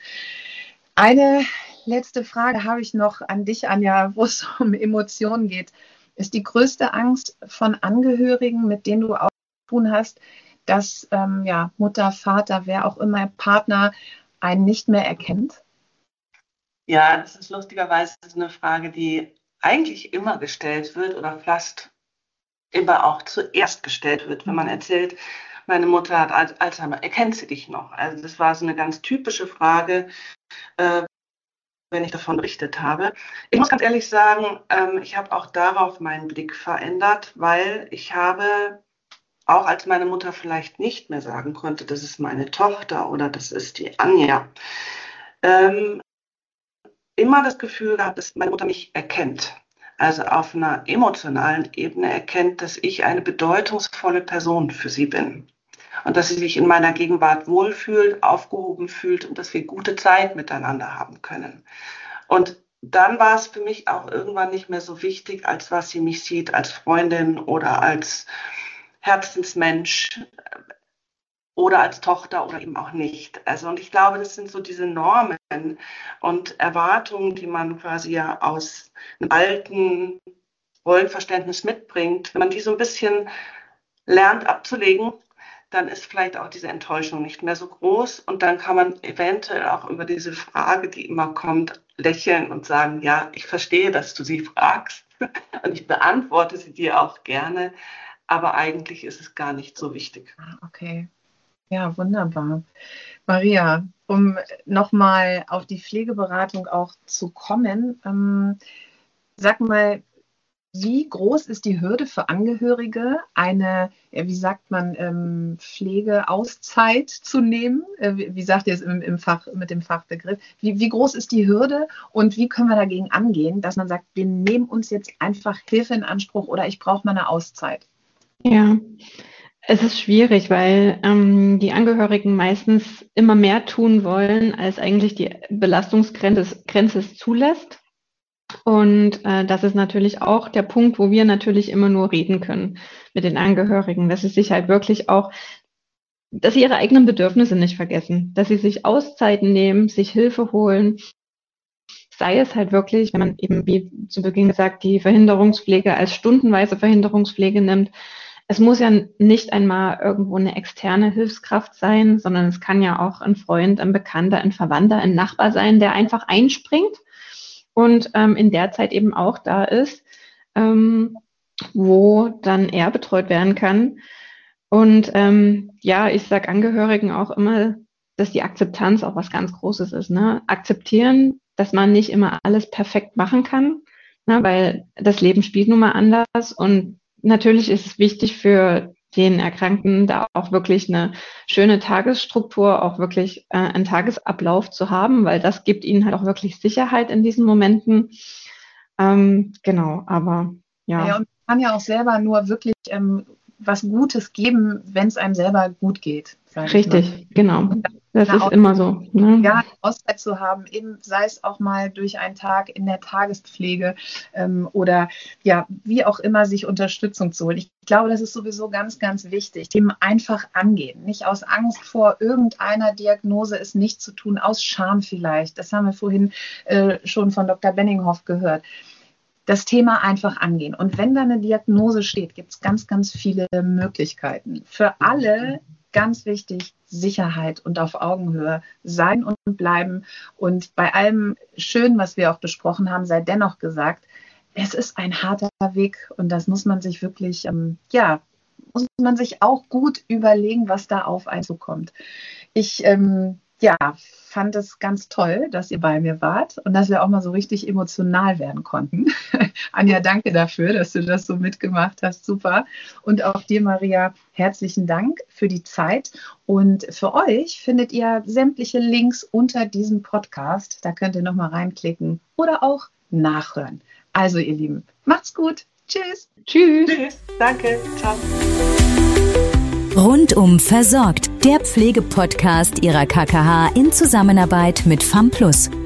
S4: Eine letzte Frage habe ich noch an dich, Anja, wo es um Emotionen geht. Ist die größte Angst von Angehörigen, mit denen du auch zu tun hast, dass ähm, ja, Mutter, Vater, wer auch immer, Partner einen nicht mehr erkennt?
S5: Ja, das ist lustigerweise eine Frage, die eigentlich immer gestellt wird oder fast immer auch zuerst gestellt wird, wenn man erzählt, meine Mutter hat Alzheimer, erkennt sie dich noch? Also das war so eine ganz typische Frage, äh, wenn ich davon berichtet habe. Ich muss ganz ehrlich sagen, ähm, ich habe auch darauf meinen Blick verändert, weil ich habe, auch als meine Mutter vielleicht nicht mehr sagen konnte, das ist meine Tochter oder das ist die Anja, ähm, immer das Gefühl gehabt, dass meine Mutter mich erkennt. Also auf einer emotionalen Ebene erkennt, dass ich eine bedeutungsvolle Person für sie bin. Und dass sie sich in meiner Gegenwart wohlfühlt, aufgehoben fühlt und dass wir gute Zeit miteinander haben können. Und dann war es für mich auch irgendwann nicht mehr so wichtig, als was sie mich sieht, als Freundin oder als Herzensmensch oder als Tochter oder eben auch nicht. Also, und ich glaube, das sind so diese Normen und Erwartungen, die man quasi ja aus einem alten Rollenverständnis mitbringt. Wenn man die so ein bisschen lernt abzulegen, dann ist vielleicht auch diese Enttäuschung nicht mehr so groß und dann kann man eventuell auch über diese Frage, die immer kommt, lächeln und sagen, ja, ich verstehe, dass du sie fragst und ich beantworte sie dir auch gerne, aber eigentlich ist es gar nicht so wichtig.
S4: Okay. Ja, wunderbar. Maria, um nochmal auf die Pflegeberatung auch zu kommen, ähm, sag mal, wie groß ist die Hürde für Angehörige, eine, wie sagt man, ähm, Pflegeauszeit zu nehmen? Äh, wie, wie sagt ihr es im, im Fach, mit dem Fachbegriff? Wie, wie groß ist die Hürde und wie können wir dagegen angehen, dass man sagt, wir nehmen uns jetzt einfach Hilfe in Anspruch oder ich brauche mal eine Auszeit?
S6: Ja, es ist schwierig, weil ähm, die Angehörigen meistens immer mehr tun wollen, als eigentlich die Belastungsgrenze Grenze es zulässt. Und äh, das ist natürlich auch der Punkt, wo wir natürlich immer nur reden können mit den Angehörigen, dass sie sich halt wirklich auch, dass sie ihre eigenen Bedürfnisse nicht vergessen, dass sie sich Auszeiten nehmen, sich Hilfe holen, sei es halt wirklich, wenn man eben, wie zu Beginn gesagt, die Verhinderungspflege als stundenweise Verhinderungspflege nimmt. Es muss ja nicht einmal irgendwo eine externe Hilfskraft sein, sondern es kann ja auch ein Freund, ein Bekannter, ein Verwandter, ein Nachbar sein, der einfach einspringt und ähm, in der Zeit eben auch da ist, ähm, wo dann er betreut werden kann. Und ähm, ja, ich sage Angehörigen auch immer, dass die Akzeptanz auch was ganz Großes ist. Ne? Akzeptieren, dass man nicht immer alles perfekt machen kann, ne? Weil das Leben spielt nun mal anders. Und natürlich ist es wichtig für den Erkrankten, da auch wirklich eine schöne Tagesstruktur, auch wirklich äh, einen Tagesablauf zu haben, weil das gibt ihnen halt auch wirklich Sicherheit in diesen Momenten. Ähm, genau, aber ja.
S4: Ja, und man kann ja auch selber nur wirklich ähm, was Gutes geben, wenn es einem selber gut geht.
S6: Richtig, genau. Das ist immer so. Ne?
S4: Ja, eine Auszeit zu haben, eben sei es auch mal durch einen Tag in der Tagespflege ähm, oder ja, wie auch immer, sich Unterstützung zu holen. Ich glaube, das ist sowieso ganz, ganz wichtig. Themen einfach angehen. Nicht aus Angst vor irgendeiner Diagnose es nicht zu tun, aus Scham vielleicht. Das haben wir vorhin äh, schon von Doktor Benninghoff gehört. Das Thema einfach angehen. Und wenn da eine Diagnose steht, gibt es ganz, ganz viele Möglichkeiten. Für alle ganz wichtig, Sicherheit und auf Augenhöhe sein und bleiben. Und bei allem Schönen, was wir auch besprochen haben, sei dennoch gesagt, es ist ein harter Weg und das muss man sich wirklich, ähm, ja, muss man sich auch gut überlegen, was da auf einen zukommt. Ich, ähm, ja, fand es ganz toll, dass ihr bei mir wart und dass wir auch mal so richtig emotional werden konnten. Anja, danke dafür, dass du das so mitgemacht hast. Super. Und auch dir, Maria, herzlichen Dank für die Zeit. Und für euch findet ihr sämtliche Links unter diesem Podcast. Da könnt ihr nochmal reinklicken oder auch nachhören. Also, ihr Lieben, macht's gut. Tschüss.
S6: Tschüss.
S5: Tschüss. Danke. Ciao.
S1: Rundum versorgt, der Pflegepodcast Ihrer K K H in Zusammenarbeit mit FAMplus.